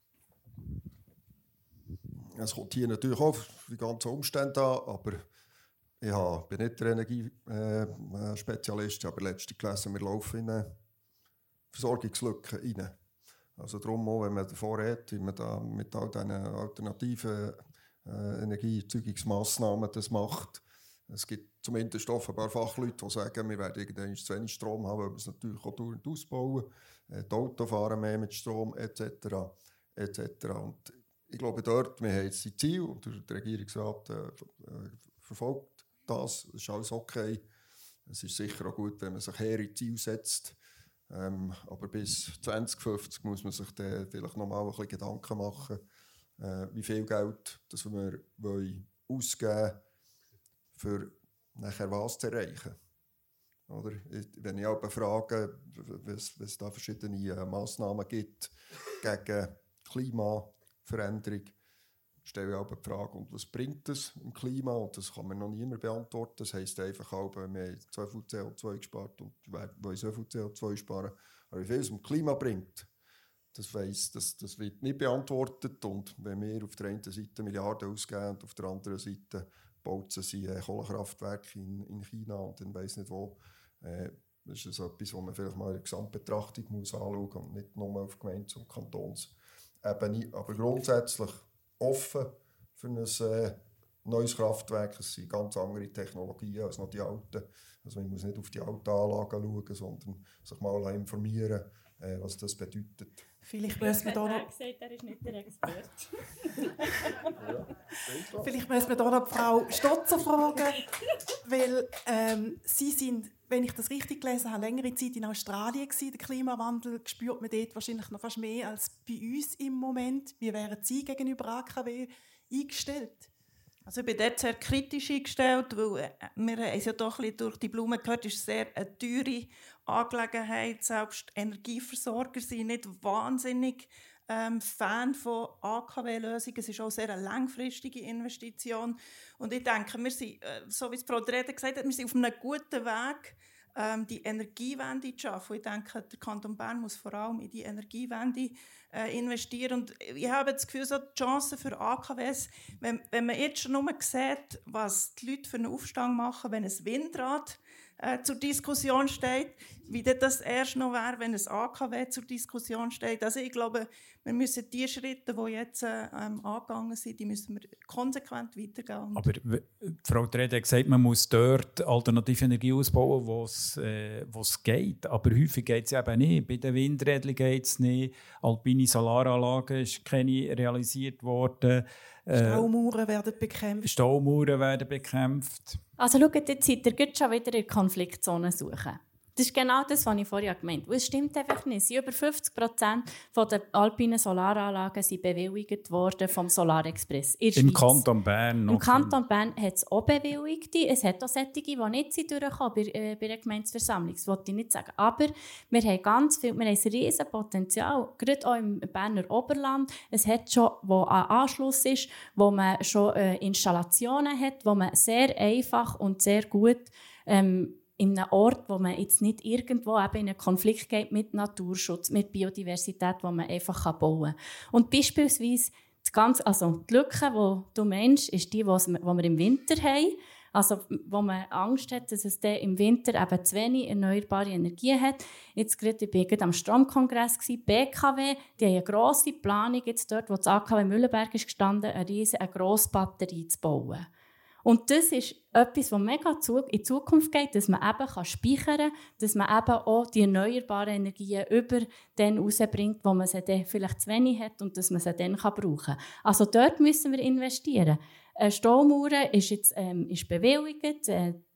Es kommt hier natürlich auch auf die ganzen Umstände an, aber ich bin nicht der Energiespezialist. Ich habe letztens gelesen, wir laufen in eine Versorgungslücke rein. Also darum auch, wenn man davor redet, wie man da mit all diesen alternativen Energieerzeugungsmassnahmen das macht. Es gibt zumindest offenbar Fachleute, die sagen, wir werden irgendwann zu wenig Strom haben, weil wir es natürlich auch dauernd ausbauen. Die Autos fahren mehr mit Strom etc. Und ich glaube, dort, wir haben jetzt die Ziele und der Regierungsrat verfolgt das. Das ist alles okay. Es ist sicher auch gut, wenn man sich hehre Ziele setzt. Aber bis 2050 muss man sich dann vielleicht noch mal ein bisschen Gedanken machen, wie viel Geld das wir ausgeben wollen, für nachher was zu erreichen. Oder? Wenn ich auch frage, was es da verschiedene Massnahmen gibt gegen Klimaveränderung, stelle ich auch die Frage, und was bringt das im Klima? Und das kann mir noch niemand beantworten. Das heisst einfach auch, wir haben so viel CO2 gespart und wollen so viel CO2 sparen. Aber wie viel es im Klima bringt, das wird nicht beantwortet. Und wenn wir auf der einen Seite Milliarden ausgeben und auf der anderen Seite baut sie ein Kohlekraftwerk in China und dann weiss nicht wo, das ist etwas, was man vielleicht mal in der Gesamtbetrachtung anschauen muss und nicht nur auf Gemeindes- und Kantonsebene. Aber grundsätzlich offen für ein neues Kraftwerk. Es sind ganz andere Technologien als noch die alten. Also man muss nicht auf die alten Anlagen schauen, sondern sich mal informieren, was das bedeutet. Vielleicht müssen wir da noch... gesagt, er ist nicht der Experte. Vielleicht müssen wir da noch Frau Stotzer fragen, weil Sie sind, wenn ich das richtig gelesen habe, längere Zeit in Australien gewesen. Der Klimawandel spürt man dort wahrscheinlich noch fast mehr als bei uns im Moment. Wie wären Sie gegenüber AKW eingestellt? Also ich bin dort sehr kritisch eingestellt, weil wir haben es ja doch ein bisschen durch die Blume gehört, es ist sehr eine teure Angelegenheit. Selbst Energieversorger sind nicht wahnsinnig Fan von AKW-Lösungen. Es ist auch sehr eine langfristige Investition. Und ich denke, wir sind, so wie es Frau Drede gesagt hat, wir sind auf einem guten Weg, die Energiewende zu schaffen. Ich denke, der Kanton Bern muss vor allem in die Energiewende investieren. Und ich habe das Gefühl, so die Chancen für AKWs, wenn man jetzt schon nur sieht, was die Leute für einen Aufstand machen, wenn ein Windrad zur Diskussion steht, wie das erst noch wäre, wenn ein AKW zur Diskussion steht. Also ich glaube, wir müssen die Schritte, die jetzt angegangen sind, die müssen wir konsequent weitergehen. Aber Frau Drede hat gesagt, man muss dort alternative Energie ausbauen, wo es geht. Aber häufig geht es eben nicht. Bei den Windrädern geht es nicht. Alpine Solaranlagen ist keine realisiert worden. Staumauern werden bekämpft. Also schaut, jetzt seid ihr schon wieder in der Konfliktzone suchen. Das ist genau das, was ich vorher gemeint habe. Es stimmt einfach nicht. Über 50% der alpinen Solaranlagen sind bewilligt worden vom Solarexpress in der Im Schweiz. Kanton Bern. Im Kanton Bern hat es auch Bewilligte. Es hat auch solche, die nicht durchkommen bei der Gemeindeversammlung. Das wollte ich nicht sagen. Aber wir haben ganz viel, wir haben ein riesiges Potenzial, gerade auch im Berner Oberland. Es hat schon, wo ein Anschluss ist, wo man schon Installationen hat, wo man sehr einfach und sehr gut in einem Ort, wo man jetzt nicht irgendwo eben in einen Konflikt geht mit Naturschutz, mit Biodiversität, wo man einfach bauen kann. Und beispielsweise die Lücke, die du meinst, ist die, die wir im Winter haben. Also, wo man Angst hat, dass es dann im Winter eben zu wenig erneuerbare Energie hat. Jetzt gerade, ich war am Stromkongress, BKW, die haben eine grosse Planung jetzt dort, wo das AKW Mühlenberg ist gestanden, eine grosse Batterie zu bauen. Und das ist etwas, das mega in Zukunft geht, dass man eben speichern kann, dass man eben auch die erneuerbaren Energien über den rausbringt, wo man sie dann vielleicht zu wenig hat und dass man sie dann brauchen kann. Also dort müssen wir investieren. Staumauern ist jetzt ist bewilligt.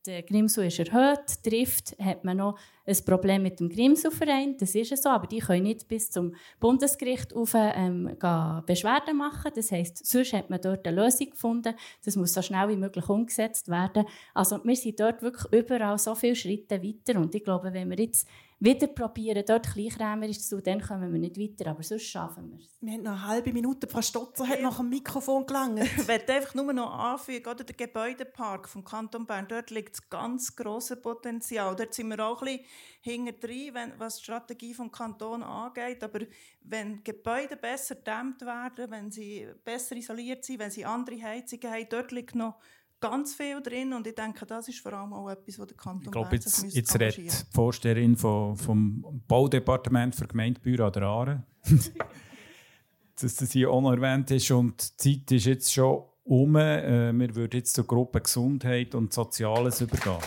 Grimsel ist erhöht trifft, hat man noch ein Problem mit dem Grimselverein. Das ist so, aber die können nicht bis zum Bundesgericht Beschwerden machen. Das heisst, sonst hat man dort eine Lösung gefunden. Das muss so schnell wie möglich umgesetzt werden. Also wir sind dort wirklich überall so viele Schritte weiter. Und ich glaube, wenn wir jetzt wieder probieren, dort kleinkrämerisch zu tun, dann kommen wir nicht weiter, aber sonst schaffen wir es. Wir haben noch eine halbe Minute. Frau Stotzer hat nach dem Mikrofon gelangt. Ich möchte einfach nur noch anfügen, oder der Gebäudepark vom Kanton Bern, dort liegt das ganz grosse Potenzial. Dort sind wir auch ein bisschen hintendrein, was die Strategie vom Kanton angeht. Aber wenn Gebäude besser gedämmt werden, wenn sie besser isoliert sind, wenn sie andere Heizungen haben, dort liegt noch ganz viel drin und ich denke, das ist vor allem auch etwas, was der Kanton Bern sich engagieren. Jetzt redet die Vorsteherin vom Baudepartement für Gemeindebüro an der Aare, dass das hier auch noch erwähnt ist und die Zeit ist jetzt schon um. Wir würden jetzt zur Gruppe Gesundheit und Soziales übergehen.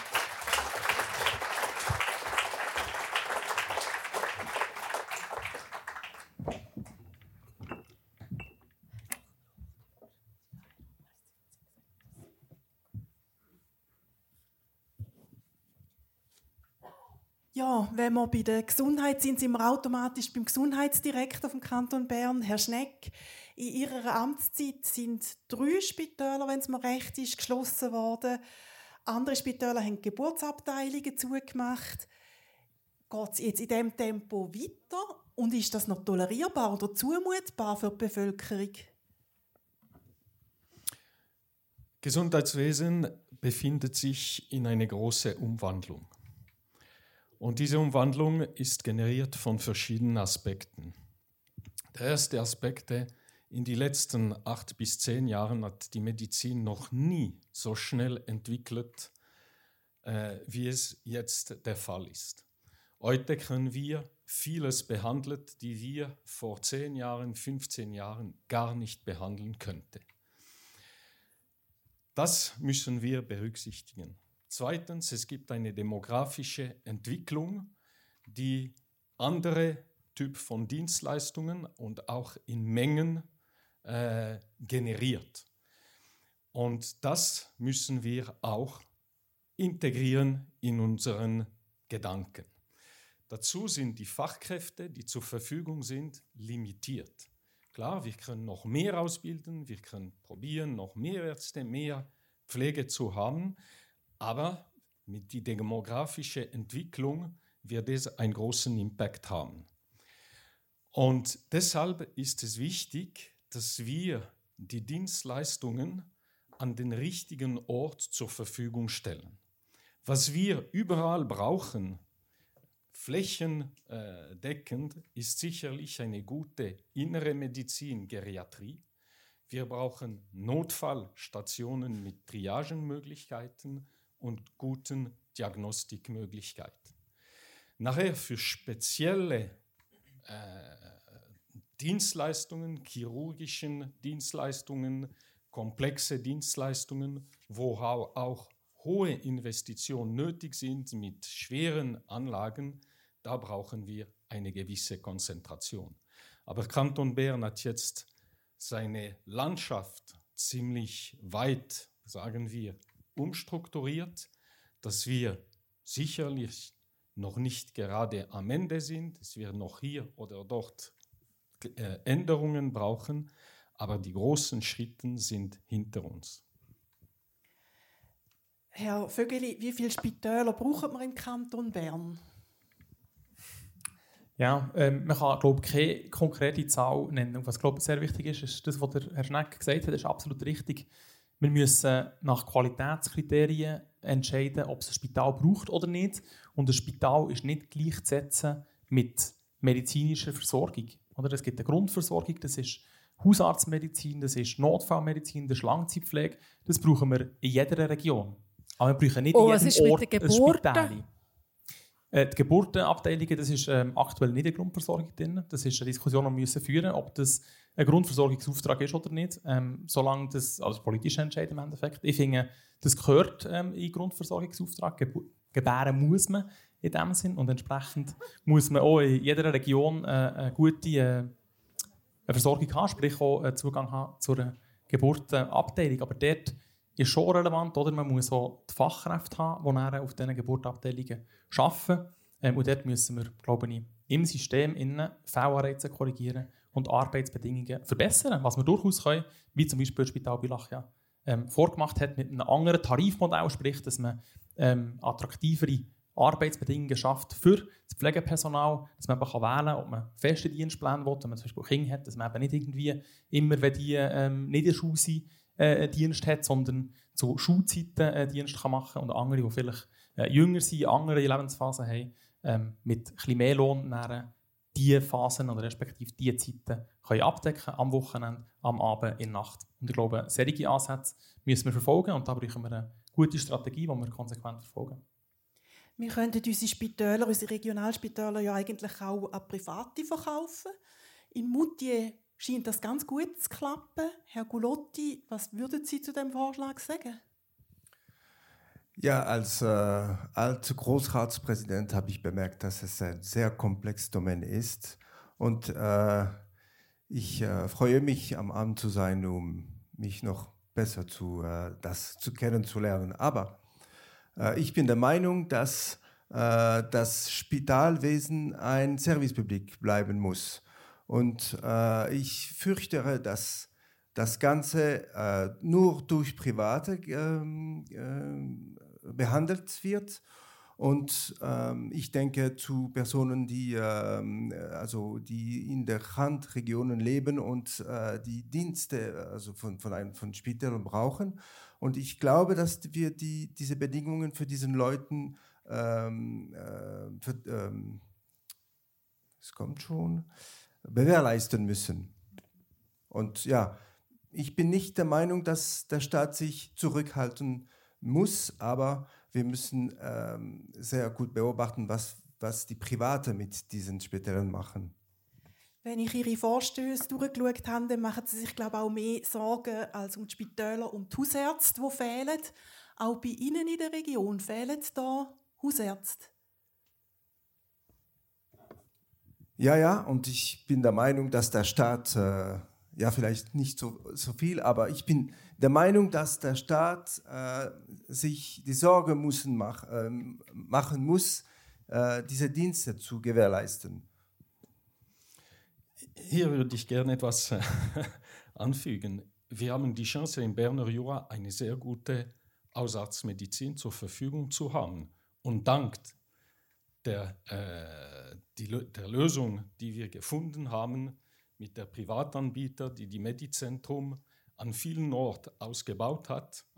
Ja, wenn wir bei der Gesundheit sind, sind wir automatisch beim Gesundheitsdirektor vom Kanton Bern, Herr Schnegg. In Ihrer Amtszeit sind 3 Spitäler, wenn es mir recht ist, geschlossen worden. Andere Spitäler haben Geburtsabteilungen zugemacht. Geht es jetzt in diesem Tempo weiter? Und ist das noch tolerierbar oder zumutbar für die Bevölkerung? Gesundheitswesen befindet sich in einer großen Umwandlung. Und diese Umwandlung ist generiert von verschiedenen Aspekten. Der erste Aspekt, in den letzten 8 bis 10 Jahren hat die Medizin noch nie so schnell entwickelt, wie es jetzt der Fall ist. Heute können wir vieles behandeln, die wir vor 10 Jahren, 15 Jahren gar nicht behandeln könnten. Das müssen wir berücksichtigen. Zweitens, es gibt eine demografische Entwicklung, die andere Typ von Dienstleistungen und auch in Mengen generiert. Und das müssen wir auch integrieren in unseren Gedanken. Dazu sind die Fachkräfte, die zur Verfügung sind, limitiert. Klar, wir können noch mehr ausbilden, wir können probieren, noch mehr Ärzte, mehr Pflege zu haben, aber mit der demografischen Entwicklung wird es einen großen Impact haben. Und deshalb ist es wichtig, dass wir die Dienstleistungen an den richtigen Ort zur Verfügung stellen. Was wir überall brauchen, flächendeckend, ist sicherlich eine gute innere Medizin, Geriatrie. Wir brauchen Notfallstationen mit Triagenmöglichkeiten und guten Diagnostikmöglichkeiten. Nachher für spezielle Dienstleistungen, chirurgischen Dienstleistungen, komplexe Dienstleistungen, wo auch hohe Investitionen nötig sind mit schweren Anlagen, da brauchen wir eine gewisse Konzentration. Aber Kanton Bern hat jetzt seine Landschaft ziemlich weit, sagen wir, umstrukturiert, dass wir sicherlich noch nicht gerade am Ende sind, dass wir noch hier oder dort Änderungen brauchen, aber die großen Schritte sind hinter uns. Herr Vögeli, wie viele Spitäler brauchen wir im Kanton Bern? Ja, man kann, glaube ich, keine konkrete Zahl nennen. Was, glaube ich, sehr wichtig ist, ist das, was der Herr Schnegg gesagt hat, ist absolut richtig. Wir müssen nach Qualitätskriterien entscheiden, ob es ein Spital braucht oder nicht. Und ein Spital ist nicht gleichzusetzen mit medizinischer Versorgung. Oder? Es gibt eine Grundversorgung, das ist Hausarztmedizin, das ist Notfallmedizin, das ist Langzeitpflege. Das brauchen wir in jeder Region. Aber wir brauchen nicht in jedem Ort ein Spital. Die Geburtenabteilungen, das ist aktuell nicht eine Grundversorgung drin. Das ist eine Diskussion, die wir müssen führen, ob das ein Grundversorgungsauftrag ist oder nicht. Solange das als politischer Entscheid im Endeffekt. Ich finde, das gehört in den Grundversorgungsauftrag. Gebären muss man in dem Sinn. Und entsprechend muss man auch in jeder Region eine gute Versorgung haben, sprich auch Zugang haben zur Geburtenabteilung. Aber dort ist schon relevant. Oder? Man muss auch die Fachkräfte haben, die dann auf diesen Geburtsabteilungen arbeiten. Und dort müssen wir, glaube ich, im System Fehlanreize korrigieren und Arbeitsbedingungen verbessern. Was wir durchaus können, wie zum Beispiel das Spital Bülach vorgemacht hat mit einem anderen Tarifmodell, sprich, dass man attraktivere Arbeitsbedingungen schafft für das Pflegepersonal, dass man eben wählen kann, ob man feste Dienstpläne will, wenn man zum Beispiel Kinder hat, dass man eben nicht irgendwie immer, wenn die nicht in der Schule sind, Dienst hat, sondern zu Schulzeiten Dienst kann machen und andere, die vielleicht jünger sind, andere Lebensphasen haben, mit ein bisschen mehr Lohn diese Phasen oder respektive diese Zeiten können abdecken, am Wochenende, am Abend, in der Nacht. Und ich glaube, solche Ansätze müssen wir verfolgen und da brauchen wir eine gute Strategie, die wir konsequent verfolgen. Wir könnten unsere Spitäler, unsere Regionalspitäler ja eigentlich auch an Private verkaufen. In Moutier scheint das ganz gut zu klappen. Herr Gulotti, was würden Sie zu diesem Vorschlag sagen? Ja, als alter Großratspräsident habe ich bemerkt, dass es ein sehr komplexes Domain ist. Und ich freue mich, am Amt zu sein, um mich noch besser das kennenzulernen. Aber ich bin der Meinung, dass das Spitalwesen ein Servicepublik bleiben muss. Und ich fürchte, dass das Ganze nur durch Private behandelt wird. Und ich denke zu Personen, die in der Randregionen leben und die Dienste von Spitälern brauchen. Und ich glaube, dass wir diese Bedingungen für diesen Leuten es kommt schon, gewährleisten müssen. Und ja, ich bin nicht der Meinung, dass der Staat sich zurückhalten muss, aber wir müssen sehr gut beobachten, was die Privaten mit diesen Spitälern machen. Wenn ich Ihre Vorstöße durchgeschaut habe, dann machen Sie sich, glaube ich, auch mehr Sorgen als um die Spitäler und die Hausärzte, die fehlen. Auch bei Ihnen in der Region fehlen da Hausärzte. Ja, und ich bin der Meinung, dass der Staat, vielleicht nicht so viel, aber ich bin der Meinung, dass der Staat sich die Sorge machen muss, diese Dienste zu gewährleisten. Hier würde ich gerne etwas anfügen. Wir haben die Chance, im Berner Jura eine sehr gute Hausarztmedizin zur Verfügung zu haben. Und dank der Lösung, die wir gefunden haben mit der Privatanbieter, die Medizentrum an vielen Orten aufgebaut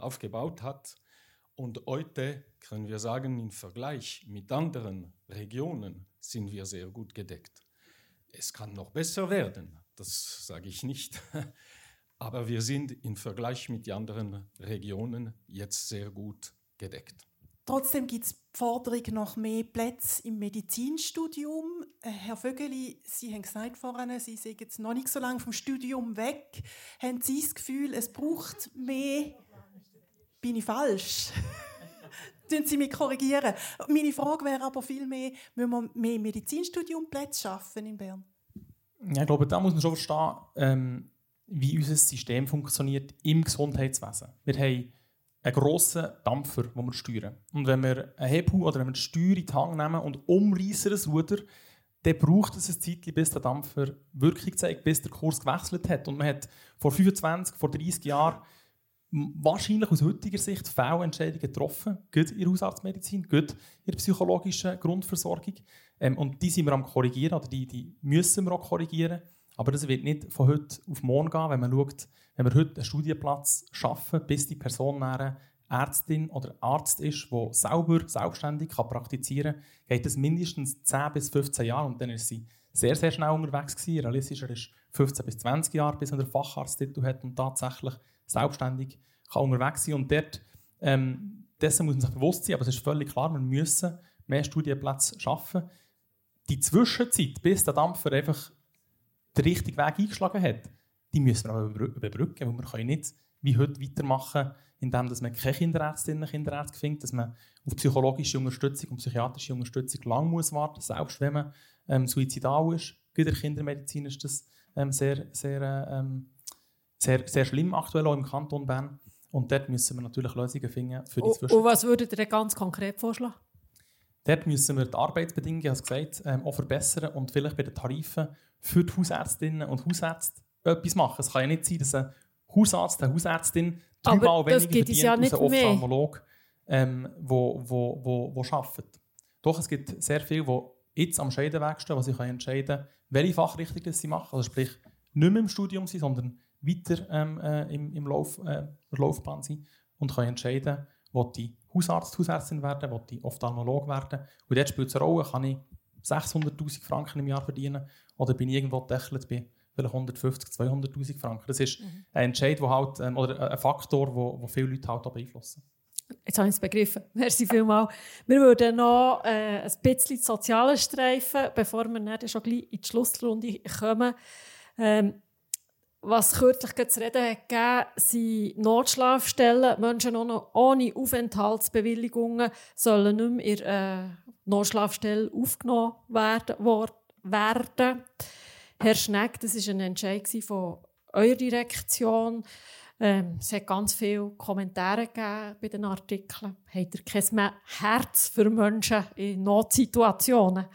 hat. Und heute können wir sagen, im Vergleich mit anderen Regionen sind wir sehr gut gedeckt. Es kann noch besser werden, das sage ich nicht. Aber wir sind im Vergleich mit den anderen Regionen jetzt sehr gut gedeckt. Trotzdem gibt es die Forderung nach mehr Plätzen im Medizinstudium. Herr Vögeli, Sie haben gesagt vorhin, Sie sind jetzt noch nicht so lange vom Studium weg. Haben Sie das Gefühl, es braucht mehr? Bin ich falsch? Können Sie mich korrigieren? Meine Frage wäre aber vielmehr, müssen wir mehr Medizinstudiumplätze schaffen in Bern? Ja, ich glaube, da muss man schon verstehen, wie unser System funktioniert im Gesundheitswesen. Wir haben einen grossen Dampfer, den wir steuern. Und wenn wir einen Hebel oder wenn wir die Steuer in die Hand nehmen und umreißen das Ruder, dann braucht es ein Zeitchen, bis der Dampfer Wirkung zeigt, bis der Kurs gewechselt hat. Und man hat vor 25, vor 30 Jahren wahrscheinlich aus heutiger Sicht Fehlentscheidungen getroffen, gut in der Hausarztmedizin, gut in der psychologischen Grundversorgung. Und die sind wir am korrigieren, oder die müssen wir auch korrigieren. Aber das wird nicht von heute auf morgen gehen, wenn man schaut, wenn wir heute einen Studienplatz schaffen, bis die Person eine Ärztin oder Arzt ist, die selbstständig praktizieren kann, geht es mindestens 10 bis 15 Jahre und dann ist sie sehr, sehr schnell unterwegs gewesen. Realistischer ist 15 bis 20 Jahre, bis man den Facharzttitel hat und tatsächlich selbstständig kann unterwegs sein. Und dort, dessen muss man sich bewusst sein, aber es ist völlig klar, wir müssen mehr Studienplätze schaffen. Die Zwischenzeit, bis der Dampfer einfach den richtigen Weg eingeschlagen hat, die müssen wir auch überbrücken, weil wir können nicht wie heute weitermachen, indem man keine Kinderärztinnen und Kinderärzte findet, dass man auf psychologische Unterstützung und psychiatrische Unterstützung lang muss warten, selbst wenn man suizidal ist. In der Kindermedizin ist das sehr, sehr, sehr schlimm aktuell auch im Kanton Bern. Und dort müssen wir natürlich Lösungen finden für die Und was würdet ihr ganz konkret vorschlagen? Dort müssen wir die Arbeitsbedingungen, wie gesagt, auch verbessern und vielleicht bei den Tarifen für die Hausärztinnen und Hausärzte etwas machen. Es kann ja nicht sein, dass ein Hausarzt, eine Hausärztin dreimal weniger verdient ja als ein Ophthalmolog, wo arbeitet. Doch es gibt sehr viele, die jetzt am Scheidenweg stehen, die sich entscheiden können, welche Fachrichtung sie machen. Also sprich, nicht mehr im Studium sein, sondern weiter im Laufbahn sein und können entscheiden, will ich Hausarzt, Hausärztin werden, will ich Ophthalmolog werden. Und dort spielt es eine Rolle, kann ich 600'000 Franken im Jahr verdienen oder bin ich irgendwo gedeckelt bei vielleicht 150'000, 200'000 Franken. Das ist ein Entscheid, oder ein Faktor, der viele Leute halt auch beeinflussen. Jetzt habe ich es begriffen. Merci vielmals. Wir würden noch ein bisschen das Soziale streifen, bevor wir dann schon gleich in die Schlussrunde kommen. Was kürzlich zu reden hat gegeben, sind Notschlafstellen. Menschen ohne Aufenthaltsbewilligungen sollen nicht mehr in der Notschlafstelle aufgenommen werden. Herr Schnegg, das war ein Entscheid von eurer Direktion. Es hat ganz viele Kommentare gegeben bei den Artikeln. Habt ihr kein Herz für Menschen in Notsituationen?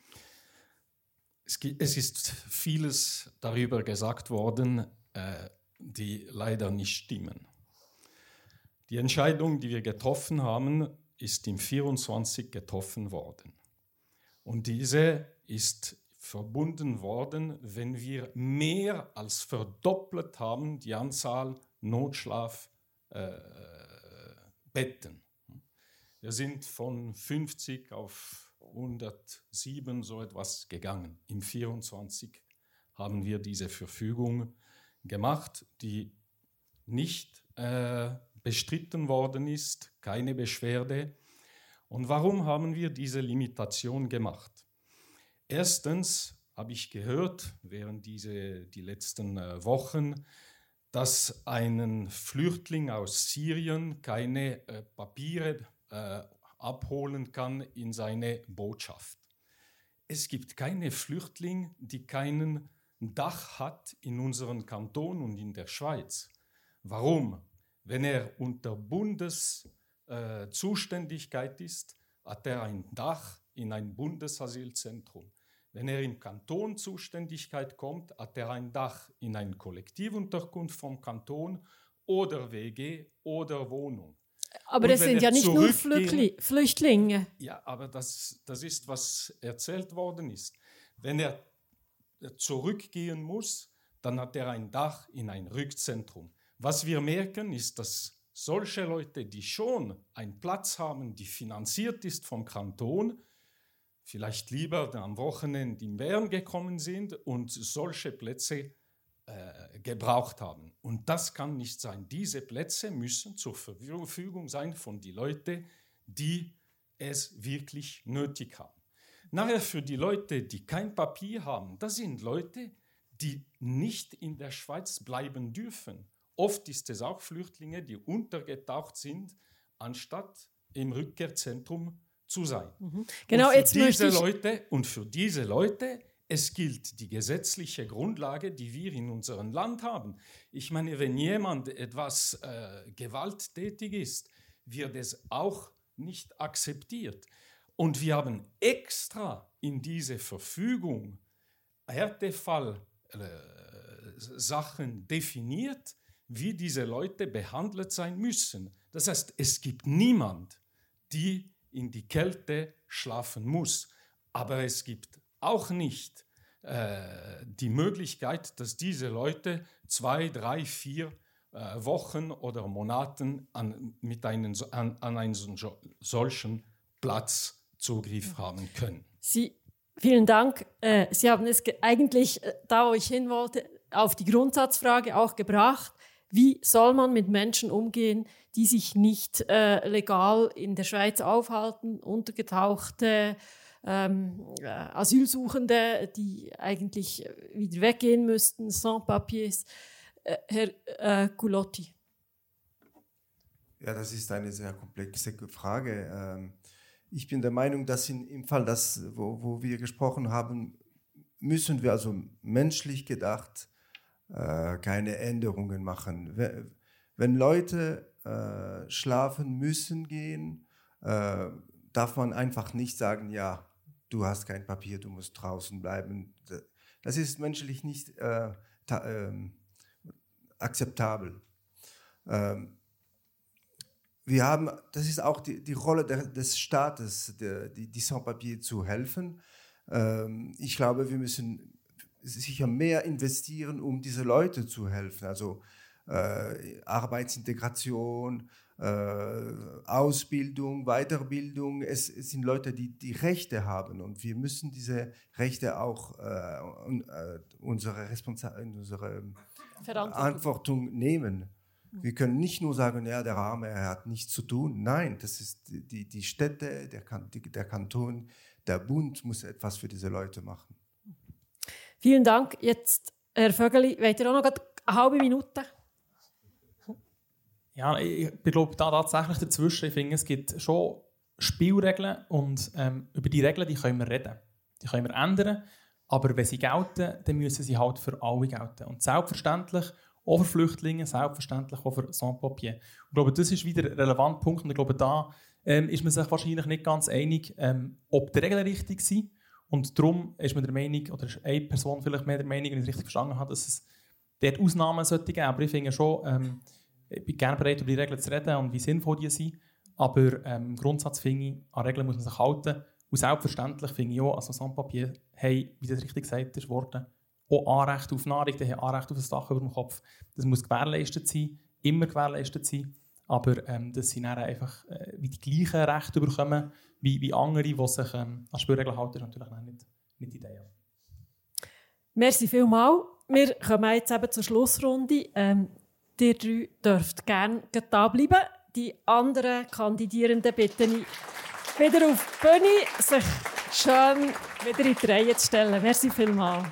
Es ist vieles darüber gesagt worden, die leider nicht stimmen. Die Entscheidung, die wir getroffen haben, ist im 24 getroffen worden. Und diese ist verbunden worden, wenn wir mehr als verdoppelt haben die Anzahl Notschlafbetten. Wir sind von 50 auf 107 so etwas gegangen. Im 24 haben wir diese Verfügung gemacht, die nicht bestritten worden ist, keine Beschwerde. Und warum haben wir diese Limitation gemacht? Erstens habe ich gehört, während die letzten Wochen, dass ein Flüchtling aus Syrien keine Papiere abholen kann in seine Botschaft. Es gibt keine Flüchtling, die keinen Dach hat in unserem Kanton und in der Schweiz. Warum? Wenn er unter Bundeszuständigkeit ist, hat er ein Dach in ein Bundesasylzentrum. Wenn er im Kanton Zuständigkeit kommt, hat er ein Dach in eine Kollektivunterkunft vom Kanton oder WG oder Wohnung. Aber es sind ja nicht nur Flüchtlinge. Ja, aber das ist, was erzählt worden ist. Wenn er zurückgehen muss, dann hat er ein Dach in ein Rückzentrum. Was wir merken, ist, dass solche Leute, die schon einen Platz haben, die finanziert ist vom Kanton, vielleicht lieber am Wochenende in Bern gekommen sind und solche Plätze gebraucht haben. Und das kann nicht sein. Diese Plätze müssen zur Verfügung sein von den Leuten, die es wirklich nötig haben. Nachher für die Leute, die kein Papier haben, das sind Leute, die nicht in der Schweiz bleiben dürfen. Oft ist es auch Flüchtlinge, die untergetaucht sind, anstatt im Rückkehrzentrum zu sein. Genau, Und für diese Leute, es gilt die gesetzliche Grundlage, die wir in unserem Land haben. Ich meine, wenn jemand etwas gewalttätig ist, wird es auch nicht akzeptiert. Und wir haben extra in diese Verfügung Härtefall-Sachen definiert, wie diese Leute behandelt sein müssen. Das heißt, es gibt niemand, die in die Kälte schlafen muss. Aber es gibt auch nicht die Möglichkeit, dass diese Leute 2, 3, 4 Wochen oder Monaten an einen solchen Platz Zugriff haben können. Vielen Dank. Sie haben es eigentlich, da wo ich hin wollte, auf die Grundsatzfrage auch gebracht. Wie soll man mit Menschen umgehen, die sich nicht legal in der Schweiz aufhalten, untergetauchte Asylsuchende, die eigentlich wieder weggehen müssten, Sans-Papiers? Herr Culotti. Ja, das ist eine sehr komplexe Frage. Ich bin der Meinung, dass im Fall, wo wir gesprochen haben, müssen wir also menschlich gedacht keine Änderungen machen. Wenn Leute schlafen müssen gehen, darf man einfach nicht sagen, ja, du hast kein Papier, du musst draußen bleiben. Das ist menschlich nicht akzeptabel. Das ist auch die Rolle des Staates, die Sans-Papier zu helfen. Ich glaube, wir müssen sicher mehr investieren, um diese Leute zu helfen. Also Arbeitsintegration, Ausbildung, Weiterbildung. Es sind Leute, die Rechte haben und wir müssen diese Rechte auch unsere Verantwortung nehmen. Wir können nicht nur sagen, ja, der Arme, er hat nichts zu tun. Nein, das ist die Städte, der Kanton, der Bund muss etwas für diese Leute machen. Vielen Dank. Jetzt, Herr Vögeli, wollt ihr auch noch eine halbe Minute? Ja, ich glaube da tatsächlich dazwischen. Ich finde, es gibt schon Spielregeln und über die Regeln die können wir reden. Die können wir ändern, aber wenn sie gelten, dann müssen sie halt für alle gelten. Und selbstverständlich auch für Flüchtlinge, selbstverständlich auch für Sans-Papier. Ich glaube, das ist wieder ein relevanter Punkt und ich glaube, da ist man sich wahrscheinlich nicht ganz einig, ob die Regeln richtig sind. Und darum ist man der Meinung, oder ist eine Person vielleicht mehr der Meinung, wenn ich es richtig verstanden habe, dass es dort Ausnahmen sollte geben. Aber ich finde schon, ich bin gerne bereit, über die Regeln zu reden und wie sinnvoll die sind. Aber im Grundsatz finde ich, an Regeln muss man sich halten. Und selbstverständlich finde ich auch, also Sans-Papier haben, wie das richtig gesagt wurde, auch Anrecht auf Nahrung, die haben Anrecht auf ein Dach über dem Kopf. Das muss gewährleistet sein, immer gewährleistet sein. Aber dass sie dann einfach wie die gleichen Rechte bekommen wie andere, die sich an Spielregeln halten, ist natürlich nicht ideal. Merci vielmals. Wir kommen jetzt eben zur Schlussrunde. Ihr drei dürft gerne da bleiben. Die anderen Kandidierenden bitte ich wieder auf die Bühne, sich schön wieder in die Reihe zu stellen. Merci vielmals.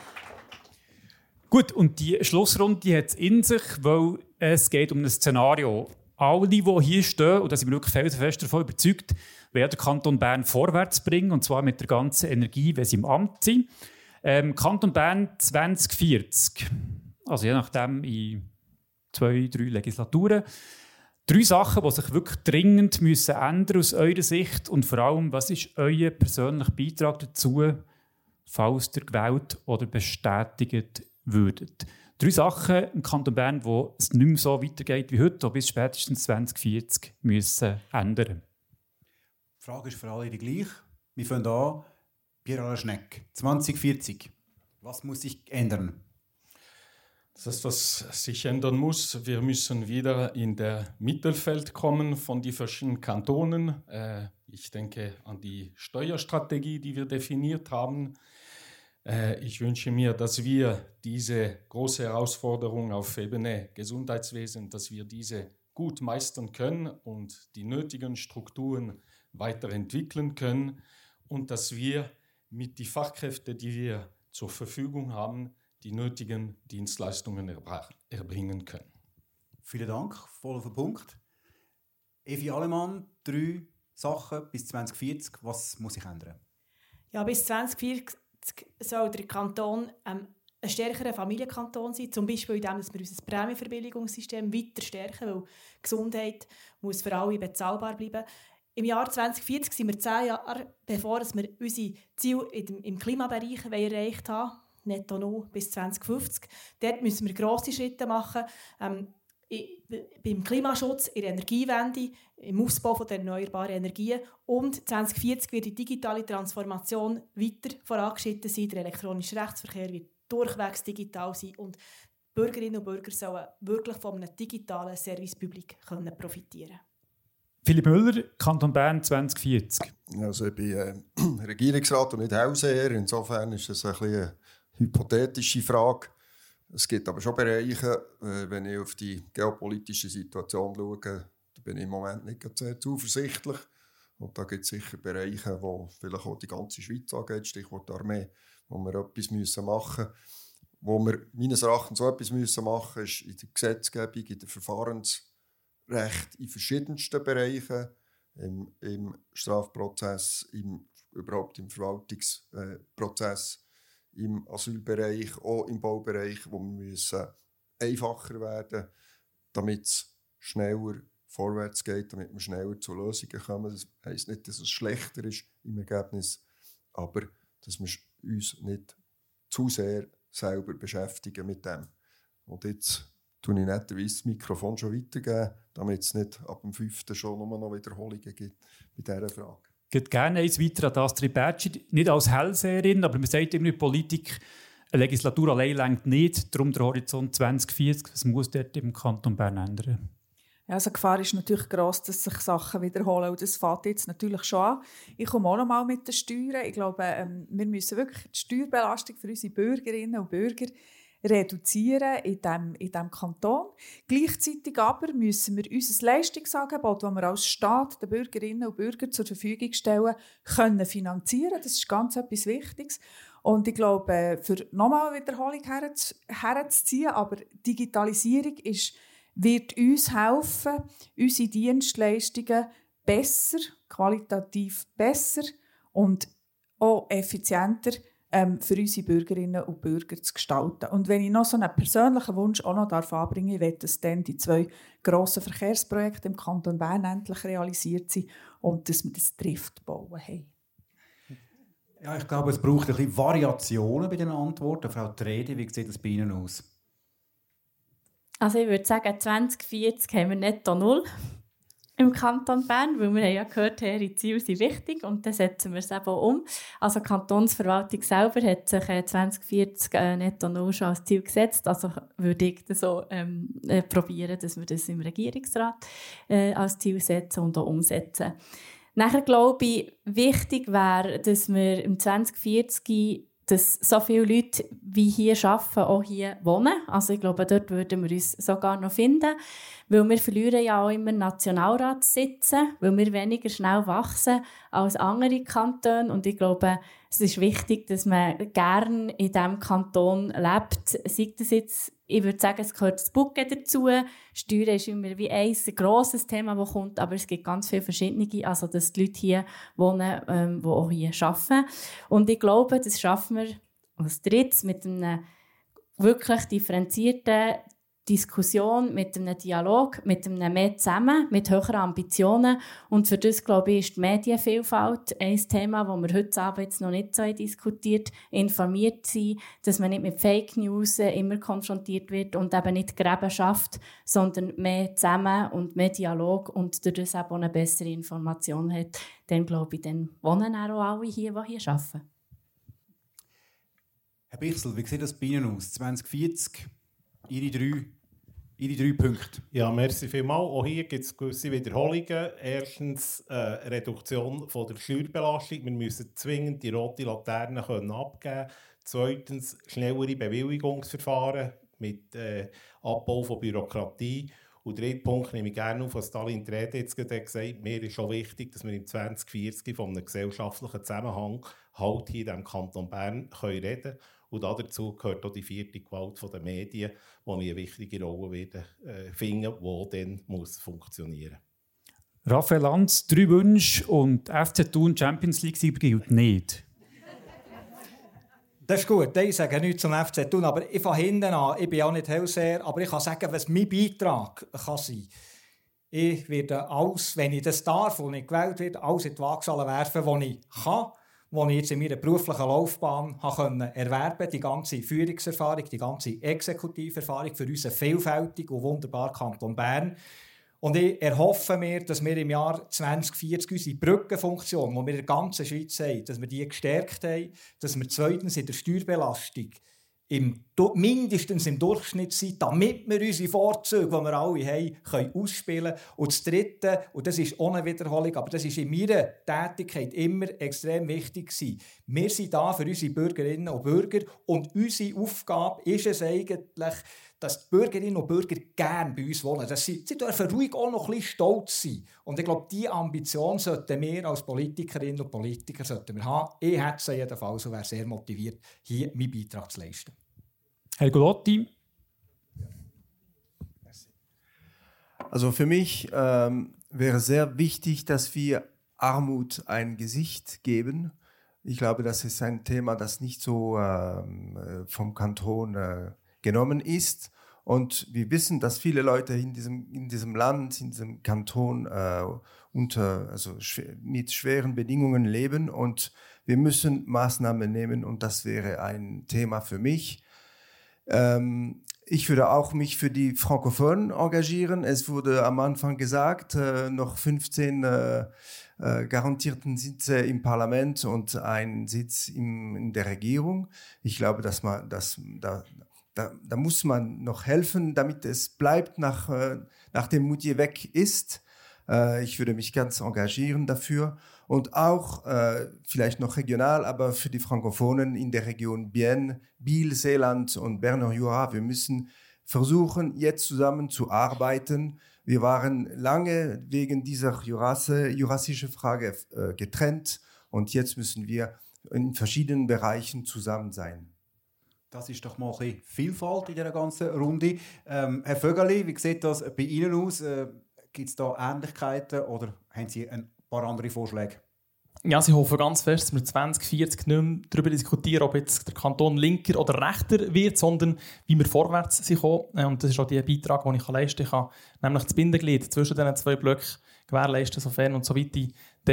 Gut, und die Schlussrunde hat es in sich, weil es geht um ein Szenario. Alle, die hier stehen, und da sind wir wirklich felsenfest davon überzeugt, werden den Kanton Bern vorwärts bringen, und zwar mit der ganzen Energie, wenn sie im Amt sind. Kanton Bern 2040, also je nachdem in 2-3 Legislaturen. 3 Sachen, die sich wirklich dringend müssen ändern aus eurer Sicht, und vor allem, was ist euer persönlicher Beitrag dazu, falls ihr gewählt oder bestätigt würdet? 3 Sachen im Kanton Bern, wo es nicht mehr so weitergeht wie heute, bis spätestens 2040 müssen ändern. Die Frage ist für alle die gleich. Wir fangen an. Pierre Schneck, 2040. Was muss sich ändern? Das, was sich ändern muss, wir müssen wieder in das Mittelfeld kommen von den verschiedenen Kantonen. Ich denke an die Steuerstrategie, die wir definiert haben. Ich wünsche mir, dass wir diese große Herausforderung auf Ebene Gesundheitswesen, dass wir diese gut meistern können und die nötigen Strukturen weiterentwickeln können und dass wir mit den Fachkräften, die wir zur Verfügung haben, die nötigen Dienstleistungen erbringen können. Vielen Dank, voll auf den Punkt. Evi Allemann, 3 Sachen bis 2040. Was muss sich ändern? Ja, bis 2040 soll der Kanton ein stärkerer Familienkanton sein, zum Beispiel indem wir unser Prämienverbilligungssystem weiter stärken, weil Gesundheit muss für alle bezahlbar bleiben. Im Jahr 2040 sind wir 10 Jahre, bevor wir unsere Ziele im Klimabereich erreicht haben, netto null bis 2050. Dort müssen wir grosse Schritte machen. Beim Klimaschutz, in der Energiewende, im Ausbau der erneuerbaren Energien. Und 2040 wird die digitale Transformation weiter vorangeschritten sein. Der elektronische Rechtsverkehr wird durchwegs digital sein. Und Bürgerinnen und Bürger sollen wirklich von einem digitalen Service Public profitieren. Philipp Müller, Kanton Bern 2040. Also ich bin Regierungsrat und nicht Hauseher. Insofern ist das ein bisschen eine hypothetische Frage. Es gibt aber schon Bereiche, wenn ich auf die geopolitische Situation schaue, da bin ich im Moment nicht sehr zuversichtlich. Und da gibt es sicher Bereiche, wo vielleicht auch die ganze Schweiz angeht, Stichwort Armee, wo wir etwas machen müssen. Wo wir meines Erachtens so etwas machen müssen, ist in der Gesetzgebung, in der Verfahrensrecht, in verschiedensten Bereichen, im Strafprozess, überhaupt im Verwaltungsprozess, im Asylbereich, auch im Baubereich, wo wir müssen einfacher werden, damit es schneller vorwärts geht, damit wir schneller zu Lösungen kommen. Das heisst nicht, dass es schlechter ist im Ergebnis, aber dass wir uns nicht zu sehr selber beschäftigen mit dem. Und jetzt tue ich netterweise das Mikrofon schon weitergeben, damit es nicht ab dem 5. schon nur noch Wiederholungen gibt bei dieser Frage. Ich würde gerne eins weiter an Astrid Bertschi, nicht als Hellseherin, aber man sagt immer in Politik, eine Legislatur allein reicht nicht, darum der Horizont 2040, was muss dort im Kanton Bern ändern? Ja, also die Gefahr ist natürlich gross, dass sich Sachen wiederholen. Und das fängt jetzt natürlich schon an. Ich komme auch noch mal mit den Steuern. Ich glaube, wir müssen wirklich die Steuerbelastung für unsere Bürgerinnen und Bürger reduzieren in diesem Kanton. Gleichzeitig aber müssen wir unser Leistungsangebot, das wir als Staat den Bürgerinnen und Bürgern zur Verfügung stellen, können finanzieren. Das ist ganz etwas Wichtiges. Und ich glaube, für nochmal eine Wiederholung herzuziehen, aber Digitalisierung wird uns helfen, unsere Dienstleistungen besser, qualitativ besser und auch effizienter für unsere Bürgerinnen und Bürger zu gestalten. Und wenn ich noch so einen persönlichen Wunsch auch noch anbringen darf, dass dann die 2 grossen Verkehrsprojekte im Kanton Bern endlich realisiert sind und dass wir das Driftbauen haben. Ja, ich glaube, es braucht ein bisschen Variationen bei den Antworten. Frau Tredi, wie sieht das bei Ihnen aus? Also ich würde sagen, 2040 haben wir netto 0 im Kanton Bern, weil wir haben ja gehört, die Ziele sind wichtig und dann setzen wir es eben auch um. Also die Kantonsverwaltung selber hat sich 2040 netto 0 schon als Ziel gesetzt. Also würde ich das so probieren, dass wir das im Regierungsrat als Ziel setzen und auch umsetzen. Nachher glaube ich, wichtig wäre, dass wir im 2040 dass so viele Leute wie hier arbeiten, auch hier wohnen. Also ich glaube, dort würden wir uns sogar noch finden, weil wir verlieren ja auch immer Nationalratssitze, weil wir weniger schnell wachsen als andere Kantone. Und ich glaube, es ist wichtig, dass man gerne in diesem Kanton lebt. Sei das jetzt, ich würde sagen, es gehört das Bucke dazu. Steuern ist immer wie ein grosses Thema, das kommt, aber es gibt ganz viele verschiedene, also dass die Leute hier wohnen, die auch hier arbeiten. Und ich glaube, das schaffen wir als Drittes mit einer wirklich differenzierten Diskussion, mit einem Dialog, mit einem mehr zusammen, mit höheren Ambitionen. Und für das, glaube ich, ist die Medienvielfalt ein Thema, das wir heute Abend jetzt noch nicht so diskutiert, informiert sein, dass man nicht mit Fake News immer konfrontiert wird und eben nicht Gräben schafft, sondern mehr zusammen und mehr Dialog und durch das auch eine bessere Information hat. Dann, glaube ich, dann wohnen auch alle hier, die hier arbeiten. Herr Bichsel, wie sieht das bei Ihnen aus? 2040, Ihre drei Punkte. Ja, merci vielmals. Auch hier gibt es gewisse Wiederholungen. Erstens Reduktion von der Steuerbelastung. Wir müssen zwingend die rote Laterne abgeben können. Zweitens schnellere Bewilligungsverfahren mit Abbau von Bürokratie. Und dritter Punkt nehme ich gerne auf, was Stalin Trede jetzt gesagt hat. Mir ist schon wichtig, dass wir im 2040 von einem gesellschaftlichen Zusammenhang halt hier in diesem Kanton Bern reden können. Und dazu gehört auch die 4. Gewalt der Medien, die eine wichtige Rolle finden, die dann funktionieren muss. Raphael Lanz, 3 Wünsche und FC Thun Champions League-Sieger gilt nicht. Das ist gut. Ich sage nichts zum FC Thun, aber ich fange hinten an. Ich bin auch nicht Hellseher, aber ich kann sagen, was mein Beitrag kann sein. Ich werde alles, wenn ich das darf und nicht gewählt werde, alles in die Waagschale werfen, was ich kann, was ich jetzt in meiner beruflichen Laufbahn erwerben konnte. Die ganze Führungserfahrung, die ganze Exekutiverfahrung für unseren vielfältigen und wunderbaren Kanton Bern. Und ich erhoffe mir, dass wir im Jahr 2040 unsere Brückenfunktion, die wir in der ganzen Schweiz haben, dass wir die gestärkt haben, dass wir zweitens in der Steuerbelastung mindestens im Durchschnitt sind, damit wir unsere Vorzüge, die wir alle haben, können ausspielen können. Und das Dritte, und das ist ohne Wiederholung, aber das ist in meiner Tätigkeit immer extrem wichtig gewesen. Wir sind da für unsere Bürgerinnen und Bürger und unsere Aufgabe ist es eigentlich, dass die Bürgerinnen und Bürger gerne bei uns wohnen. Sie dürfen ruhig auch noch ein bisschen stolz sein. Und ich glaube, diese Ambition sollten wir als Politikerinnen und Politiker haben. Ich hätte sie jedenfalls und wäre sehr motiviert, hier meinen Beitrag zu leisten. Herr Golotti. Also für mich wäre sehr wichtig, dass wir Armut ein Gesicht geben. Ich glaube, das ist ein Thema, das nicht so vom Kanton genommen ist. Und wir wissen, dass viele Leute in diesem Land, in diesem Kanton mit schweren Bedingungen leben. Und wir müssen Maßnahmen nehmen. Und das wäre ein Thema für mich. Ich würde auch mich für die Frankophonen engagieren. Es wurde am Anfang gesagt, noch 15 garantierten Sitze im Parlament und ein Sitz in der Regierung. Ich glaube, dass da muss man noch helfen, damit es bleibt, nachdem Moutier weg ist. Ich würde mich ganz engagieren dafür. Und auch, vielleicht noch regional, aber für die Frankophonen in der Region Biel, Seeland und Berner Jura. Wir müssen versuchen, jetzt zusammen zu arbeiten. Wir waren lange wegen dieser jurassischen Frage getrennt. Und jetzt müssen wir in verschiedenen Bereichen zusammen sein. Das ist doch mal ein bisschen Vielfalt in dieser ganzen Runde. Herr Vögeli, wie sieht das bei Ihnen aus? Gibt es da Ähnlichkeiten oder haben Sie ein paar andere Vorschläge? Ja, sie hoffen ganz fest, dass wir 2040 nicht mehr darüber diskutieren, ob jetzt der Kanton linker oder rechter wird, sondern wie wir vorwärts kommen. Und das ist auch der Beitrag, den ich leisten kann, nämlich das Bindeglied zwischen diesen zwei Blöcken gewährleisten, sofern und so weiter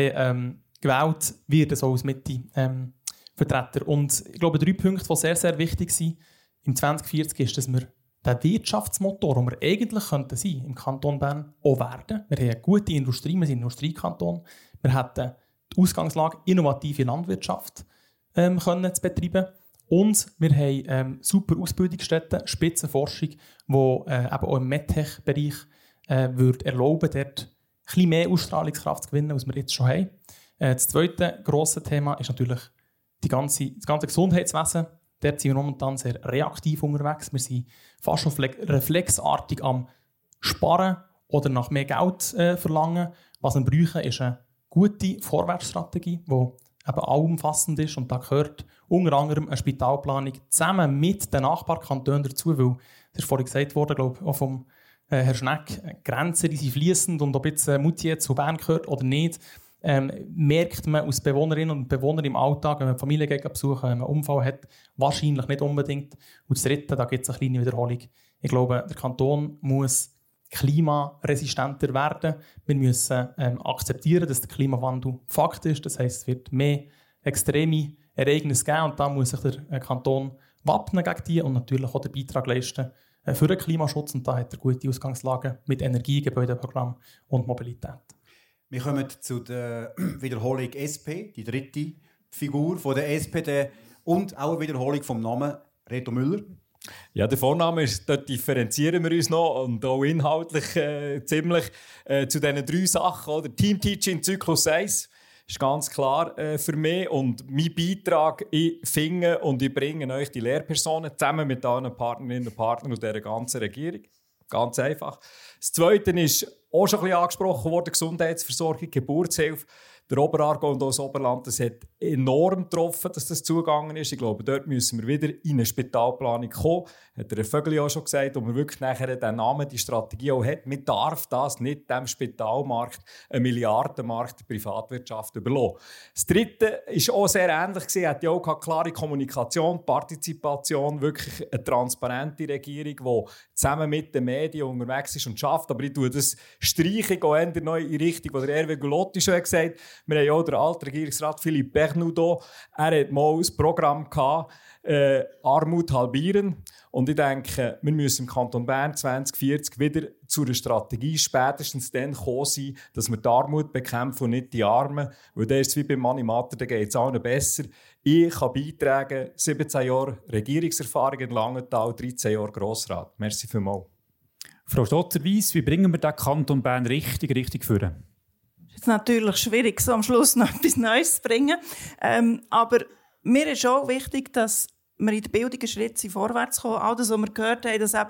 gewählt wird, so als Mitte-Vertreter. Und ich glaube, 3 Punkte, die sehr, sehr wichtig sind im 2040, ist, dass wir der Wirtschaftsmotor, den wir eigentlich sein könnten im Kanton Bern, auch werden. Wir haben eine gute Industrie, wir sind ein Industriekanton. Wir hätten die Ausgangslage, innovative Landwirtschaft können zu betreiben. Und wir haben super Ausbildungsstätten, Spitzenforschung, die eben auch im MedTech-Bereich würde erlauben, dort ein bisschen mehr Ausstrahlungskraft zu gewinnen, als wir jetzt schon haben. Das zweite grosse Thema ist natürlich das ganze Gesundheitswesen. Dort sind wir momentan sehr reaktiv unterwegs. Wir sind fast schon reflexartig am Sparen oder nach mehr Geld verlangen. Was wir brauchen, ist eine gute Vorwärtsstrategie, die eben allumfassend ist. Und da gehört unter anderem eine Spitalplanung zusammen mit den Nachbarkantonen dazu, weil es ist vorhin gesagt worden, glaube ich, auch vom Herr Schneck, Grenzen, die sind fließend und ob jetzt Moutier zu Bern gehört oder nicht, merkt man als Bewohnerinnen und Bewohner im Alltag, wenn man Familie besuchen, wenn man einen Unfall hat, wahrscheinlich nicht unbedingt. Und das Dritte, da gibt es eine kleine Wiederholung. Ich glaube, der Kanton muss klimaresistenter werden. Wir müssen akzeptieren, dass der Klimawandel Fakt ist. Das heisst, es wird mehr extreme Ereignisse geben und da muss sich der Kanton wappnen gegen die und natürlich auch den Beitrag leisten für den Klimaschutz. Und da hat er gute Ausgangslagen mit Energie, Gebäudeprogramm und Mobilität. Wir kommen zu der Wiederholung SP, die dritte Figur von der SPD und auch eine Wiederholung vom Namen Reto Müller. Ja, der Vorname ist, dort differenzieren wir uns noch und auch inhaltlich ziemlich zu diesen 3 Sachen. Oder? Teamteaching Zyklus 1 ist ganz klar für mich und mein Beitrag, ich finde und ich bringe euch die Lehrpersonen zusammen mit allen Partnerinnen und Partnern und dieser ganzen Regierung. Ganz einfach. Das Zweite ist auch schon ein bisschen angesprochen worden, Gesundheitsversorgung, Geburtshilfe. Der Oberaargau und auch das Oberland, das hat enorm getroffen, dass das zugegangen ist. Ich glaube, dort müssen wir wieder in eine Spitalplanung kommen. Hat der Vögeli auch schon gesagt, wo man wirklich nachher den Namen, die Strategie auch hat. Man darf das nicht dem Spitalmarkt, einem Milliardenmarkt der Privatwirtschaft überlassen. Das Dritte war auch sehr ähnlich. Es hat ja auch klare Kommunikation, Partizipation, wirklich eine transparente Regierung, die zusammen mit den Medien unterwegs ist und schafft. Aber ich tue das Streichung auch in die Richtung, die der Hervé Gullotti schon gesagt hat. Wir haben ja auch den alten Regierungsrat Philippe Bernoudot. Er hat mal ein Programm gehabt, Armut halbieren. Und ich denke, wir müssen im Kanton Bern 2040 wieder zu einer Strategie spätestens dann kommen sein, dass wir die Armut bekämpfen und nicht die Armen. Weil dann ist es wie beim Mani Matter, da geht es allen besser. Ich kann beitragen, 17 Jahre Regierungserfahrung in Langenthal, 13 Jahre Grossrat. Merci vielmals. Frau Stotzer-Weiss, wie bringen wir den Kanton Bern richtig führen? Es ist natürlich schwierig, so am Schluss noch etwas Neues zu bringen. Aber mir ist auch wichtig, dass wir in der Bildung einen Schritt vorwärts kommen. All das, was wir gehört haben, dass,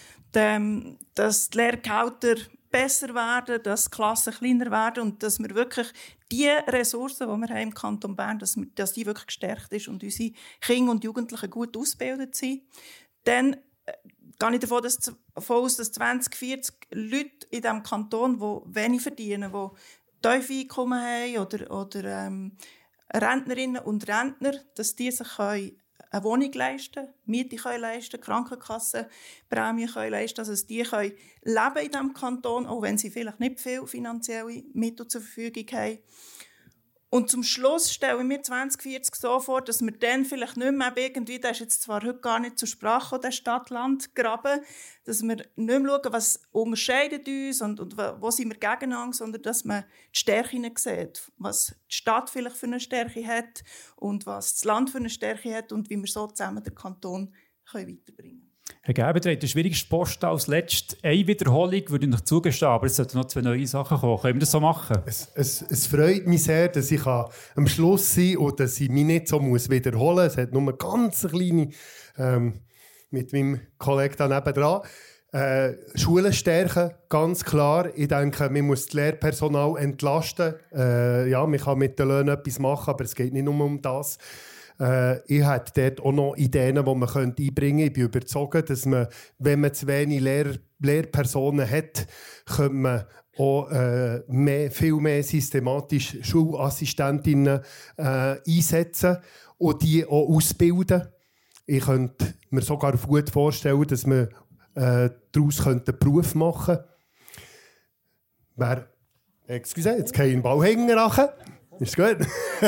eben, dass die Lehrgehälter besser werden, dass die Klassen kleiner werden und dass wir wirklich die Ressourcen, die wir haben im Kanton Bern, dass die wirklich gestärkt ist und unsere Kinder und Jugendlichen gut ausgebildet sind. Dann gehe ich davon aus, dass 2040 Leute in diesem Kanton, die wenig verdienen, die tiefe Einkommen haben oder Rentnerinnen und Rentner, dass die sich eine Wohnung leisten, Miete können leisten, Krankenkassenprämie können leisten, also dass die können leben in diesem Kanton, auch wenn sie vielleicht nicht viel finanzielle Mittel zur Verfügung haben. Und zum Schluss stelle ich mir 2040 so vor, dass wir dann vielleicht nicht mehr irgendwie, das ist jetzt zwar heute gar nicht zur Sprache, der Stadt-Land-Graben, dass wir nicht mehr schauen, was unterscheidet uns und wo sind wir gegeneinander, sondern dass man die Stärken sieht, was die Stadt vielleicht für eine Stärke hat und was das Land für eine Stärke hat und wie wir so zusammen den Kanton weiterbringen können. Herr Gerber, der hat den schwierigsten Posten als letztes. Eine Wiederholung würde ich noch zugestehen, aber es sollten noch 2 neue Sachen kommen. Können wir das so machen? Es freut mich sehr, dass ich am Schluss sein kann und dass ich mich nicht so wiederholen muss. Es hat nur eine ganz kleine, mit meinem Kollegen da nebendran. Schulen stärken, ganz klar. Ich denke, man muss das Lehrpersonal entlasten. Ja, man kann mit den Löhnen etwas machen, aber es geht nicht nur um das. Ich hätte dort auch noch Ideen, die man einbringen könnte. Ich bin überzeugt, dass man, wenn man zu wenig Lehrpersonen hat, könnte man auch viel mehr systematisch Schulassistentinnen einsetzen und die auch ausbilden. Ich könnte mir sogar gut vorstellen, dass man daraus einen Beruf machen könnte. Excuse, jetzt gehe ich in den Ball hängen. Ist gut.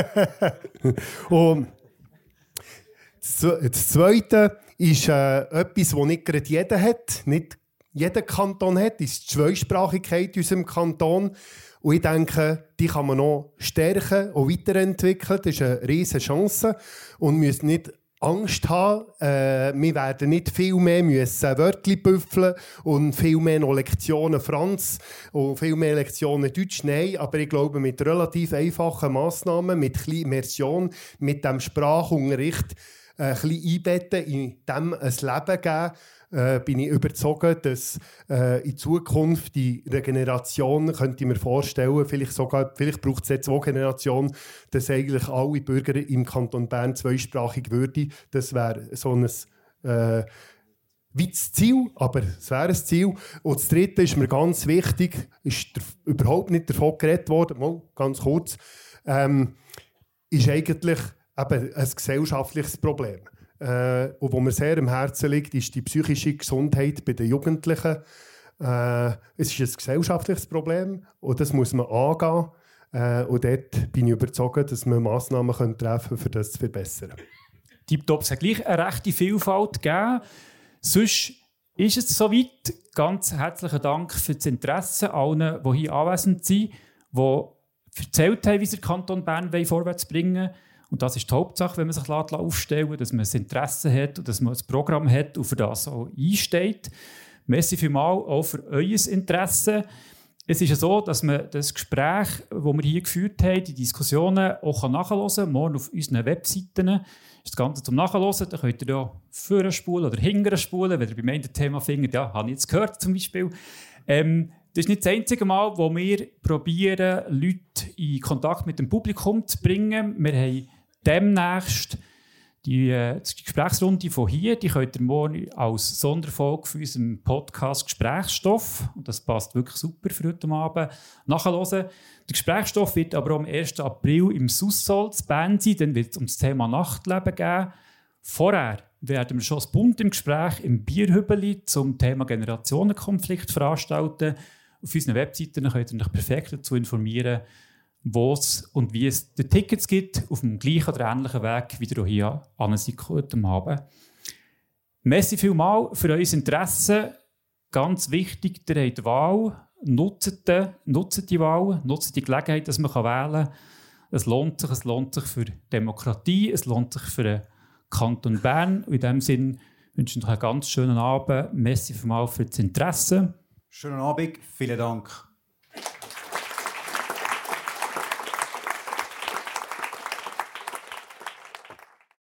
Und das Zweite ist etwas, das nicht gerade jeder hat, nicht jeder Kanton hat, ist die Zweisprachigkeit in unserem Kanton. Und ich denke, die kann man noch stärken und weiterentwickeln. Das ist eine riesige Chance. Und wir müssen nicht Angst haben. Wir werden nicht viel mehr Wörtli büffeln und viel mehr noch Lektionen Franz und viel mehr Lektionen Deutsch. Nein, aber ich glaube, mit relativ einfachen Massnahmen, mit ein bisschen Immersion, mit dem Sprachunterricht ein bisschen einbetten, in dem ein Leben geben, bin ich überzeugt, dass in Zukunft die Regeneration, könnte ich mir vorstellen, vielleicht braucht es jetzt 2 Generationen, dass eigentlich alle Bürger im Kanton Bern zweisprachig würden. Das wäre so ein weites Ziel, aber es wäre ein Ziel. Und das Dritte ist mir ganz wichtig, ist überhaupt nicht davon geredet worden, mal ganz kurz, ist eigentlich eben ein gesellschaftliches Problem. Und wo mir sehr am Herzen liegt, ist die psychische Gesundheit bei den Jugendlichen. Es ist ein gesellschaftliches Problem und das muss man angehen. Und dort bin ich überzeugt, dass man Massnahmen treffen können, um das zu verbessern. Tipptopp, es hat gleich eine rechte Vielfalt gegeben. Sonst ist es soweit. Ganz herzlichen Dank für das Interesse allen, die hier anwesend sind, die erzählt haben, wie sie den Kanton Bern vorwärts bringen wollen. Und das ist die Hauptsache, wenn man sich aufstellen lässt, dass man ein Interesse hat und dass man ein Programm hat und für das auch einsteht. Merci vielmals auch für euer Interesse. Es ist ja so, dass man das Gespräch, das wir hier geführt haben, die Diskussionen auch nachhören kann, morgen auf unseren Webseiten. Das Ganze zum Nachhören, da könnt ihr ja vorne spulen oder hinten spulen, wenn ihr beim einen Thema findet, ja, habe ich jetzt gehört zum Beispiel. Das ist nicht das einzige Mal, wo wir probieren, Leute in Kontakt mit dem Publikum zu bringen. Wir haben demnächst die Gesprächsrunde von hier, die könnt ihr morgen als Sonderfolge für unseren Podcast Gesprächsstoff, und das passt wirklich super für heute Abend, nachhören. Der Gesprächsstoff wird aber am 1. April im Sussol zu Bern sein, dann wird es um das Thema Nachtleben gehen. Vorher werden wir schon das Bund im Gespräch im Bierhübeli zum Thema Generationenkonflikt veranstalten. Auf unseren Webseiten könnt ihr euch perfekt dazu informieren, wo es und wie es die Tickets gibt, auf dem gleichen oder ähnlichen Weg, wie ihr hier heute Abend. Merci vielmals für euer Interesse. Ganz wichtig, ihr habt die Wahl. Nutzt die Wahl, nutzt die Gelegenheit, dass man wählen kann. Es lohnt sich für Demokratie, es lohnt sich für den Kanton Bern. In diesem Sinne wünsche ich euch einen ganz schönen Abend. Merci vielmals für das Interesse. Schönen Abend, vielen Dank.